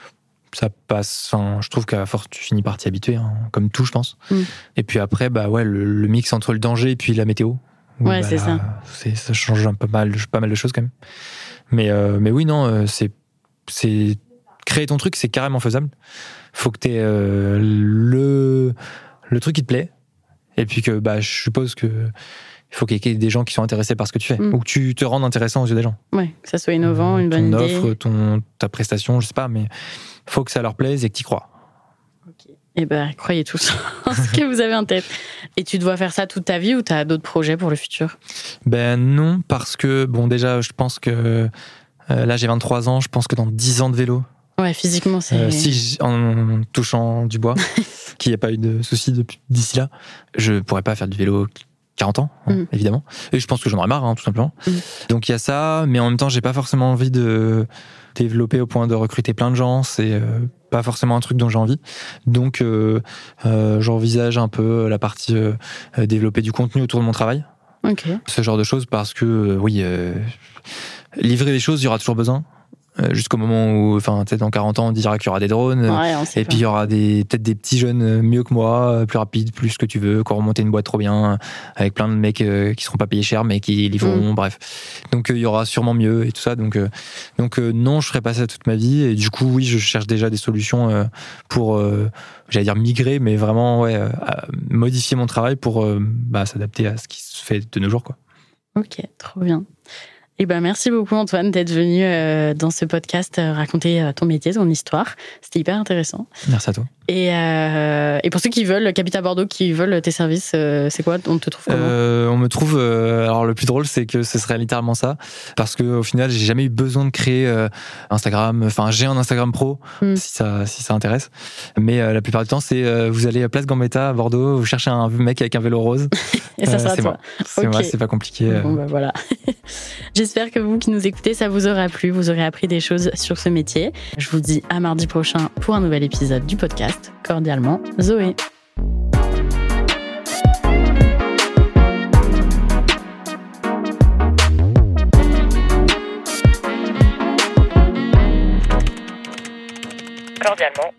ça passe, enfin, je trouve qu'à force tu finis par t'y habituer, hein, comme tout, je pense. Mm. Et puis après, bah ouais, le, le mix entre le danger et puis la météo. Où, ouais, bah, c'est ça. C'est, ça change un peu mal, pas mal de choses quand même. Mais, euh, mais oui, non, c'est, c'est créer ton truc, c'est carrément faisable. Faut que t'aies euh, le le truc qui te plaît, et puis que bah je suppose que il faut qu'il y ait des gens qui sont intéressés par ce que tu fais, mm. ou que tu te rendes intéressant aux yeux des gens. Ouais, que ça soit innovant, mmh, une bonne ton idée. Ton offre, ton ta prestation, je sais pas, mais faut que ça leur plaise et que tu y crois. Ok. Eh ben, croyez tous en ce que vous avez en tête. Et tu dois faire ça toute ta vie ou tu as d'autres projets pour le futur ? Ben non, parce que, bon, déjà, je pense que euh, là, j'ai vingt-trois ans, je pense que dans dix ans de vélo. Ouais, physiquement, c'est. Euh, si, en touchant du bois, qu'il n'y a pas eu de soucis depuis, d'ici là, je pourrais pas faire du vélo quarante ans, hein, mm. évidemment. Et je pense que j'en aurais marre, hein, tout simplement. Mm. Donc il y a ça, mais en même temps, j'ai pas forcément envie de développer au point de recruter plein de gens. C'est euh, pas forcément un truc dont j'ai envie. Donc euh, euh, j'envisage un peu la partie euh, développer du contenu autour de mon travail. Okay. Ce genre de choses, parce que euh, oui, euh, livrer des choses, il y aura toujours besoin. Jusqu'au moment où, enfin, peut-être dans quarante ans, on dira qu'il y aura des drones. Ouais, et puis il y aura des, peut-être des petits jeunes mieux que moi, plus rapides, plus ce que tu veux, qui auront monté une boîte trop bien, avec plein de mecs euh, qui seront pas payés cher, mais qui livreront, mmh. bref. Donc il euh, y aura sûrement mieux et tout ça. Donc, euh, donc euh, non, je ferai pas ça toute ma vie. Et du coup, oui, je cherche déjà des solutions euh, pour, euh, j'allais dire migrer, mais vraiment, ouais, euh, modifier mon travail pour euh, bah, s'adapter à ce qui se fait de nos jours, quoi. Ok, trop bien. Eh ben, merci beaucoup Antoine d'être venu euh, dans ce podcast euh, raconter euh, ton métier, ton histoire. C'était hyper intéressant. Merci à toi. Et, euh, et pour ceux qui veulent, Capita Bordeaux, qui veulent tes services, euh, c'est quoi ? On te trouve comment ? euh, On me trouve... Euh, alors le plus drôle, c'est que ce serait littéralement ça. Parce qu'au final, j'ai jamais eu besoin de créer euh, Instagram. Enfin, j'ai un Instagram pro, mm. si, ça, si ça intéresse. Mais euh, la plupart du temps, c'est euh, vous allez à Place Gambetta à Bordeaux, vous cherchez un mec avec un vélo rose. Et ça sera euh, c'est toi. moi. C'est okay. moi, c'est pas compliqué. Bon, bah voilà. J'espère que vous qui nous écoutez, ça vous aura plu, vous aurez appris des choses sur ce métier. Je vous dis à mardi prochain pour un nouvel épisode du podcast. Cordialement, Zoé. Cordialement,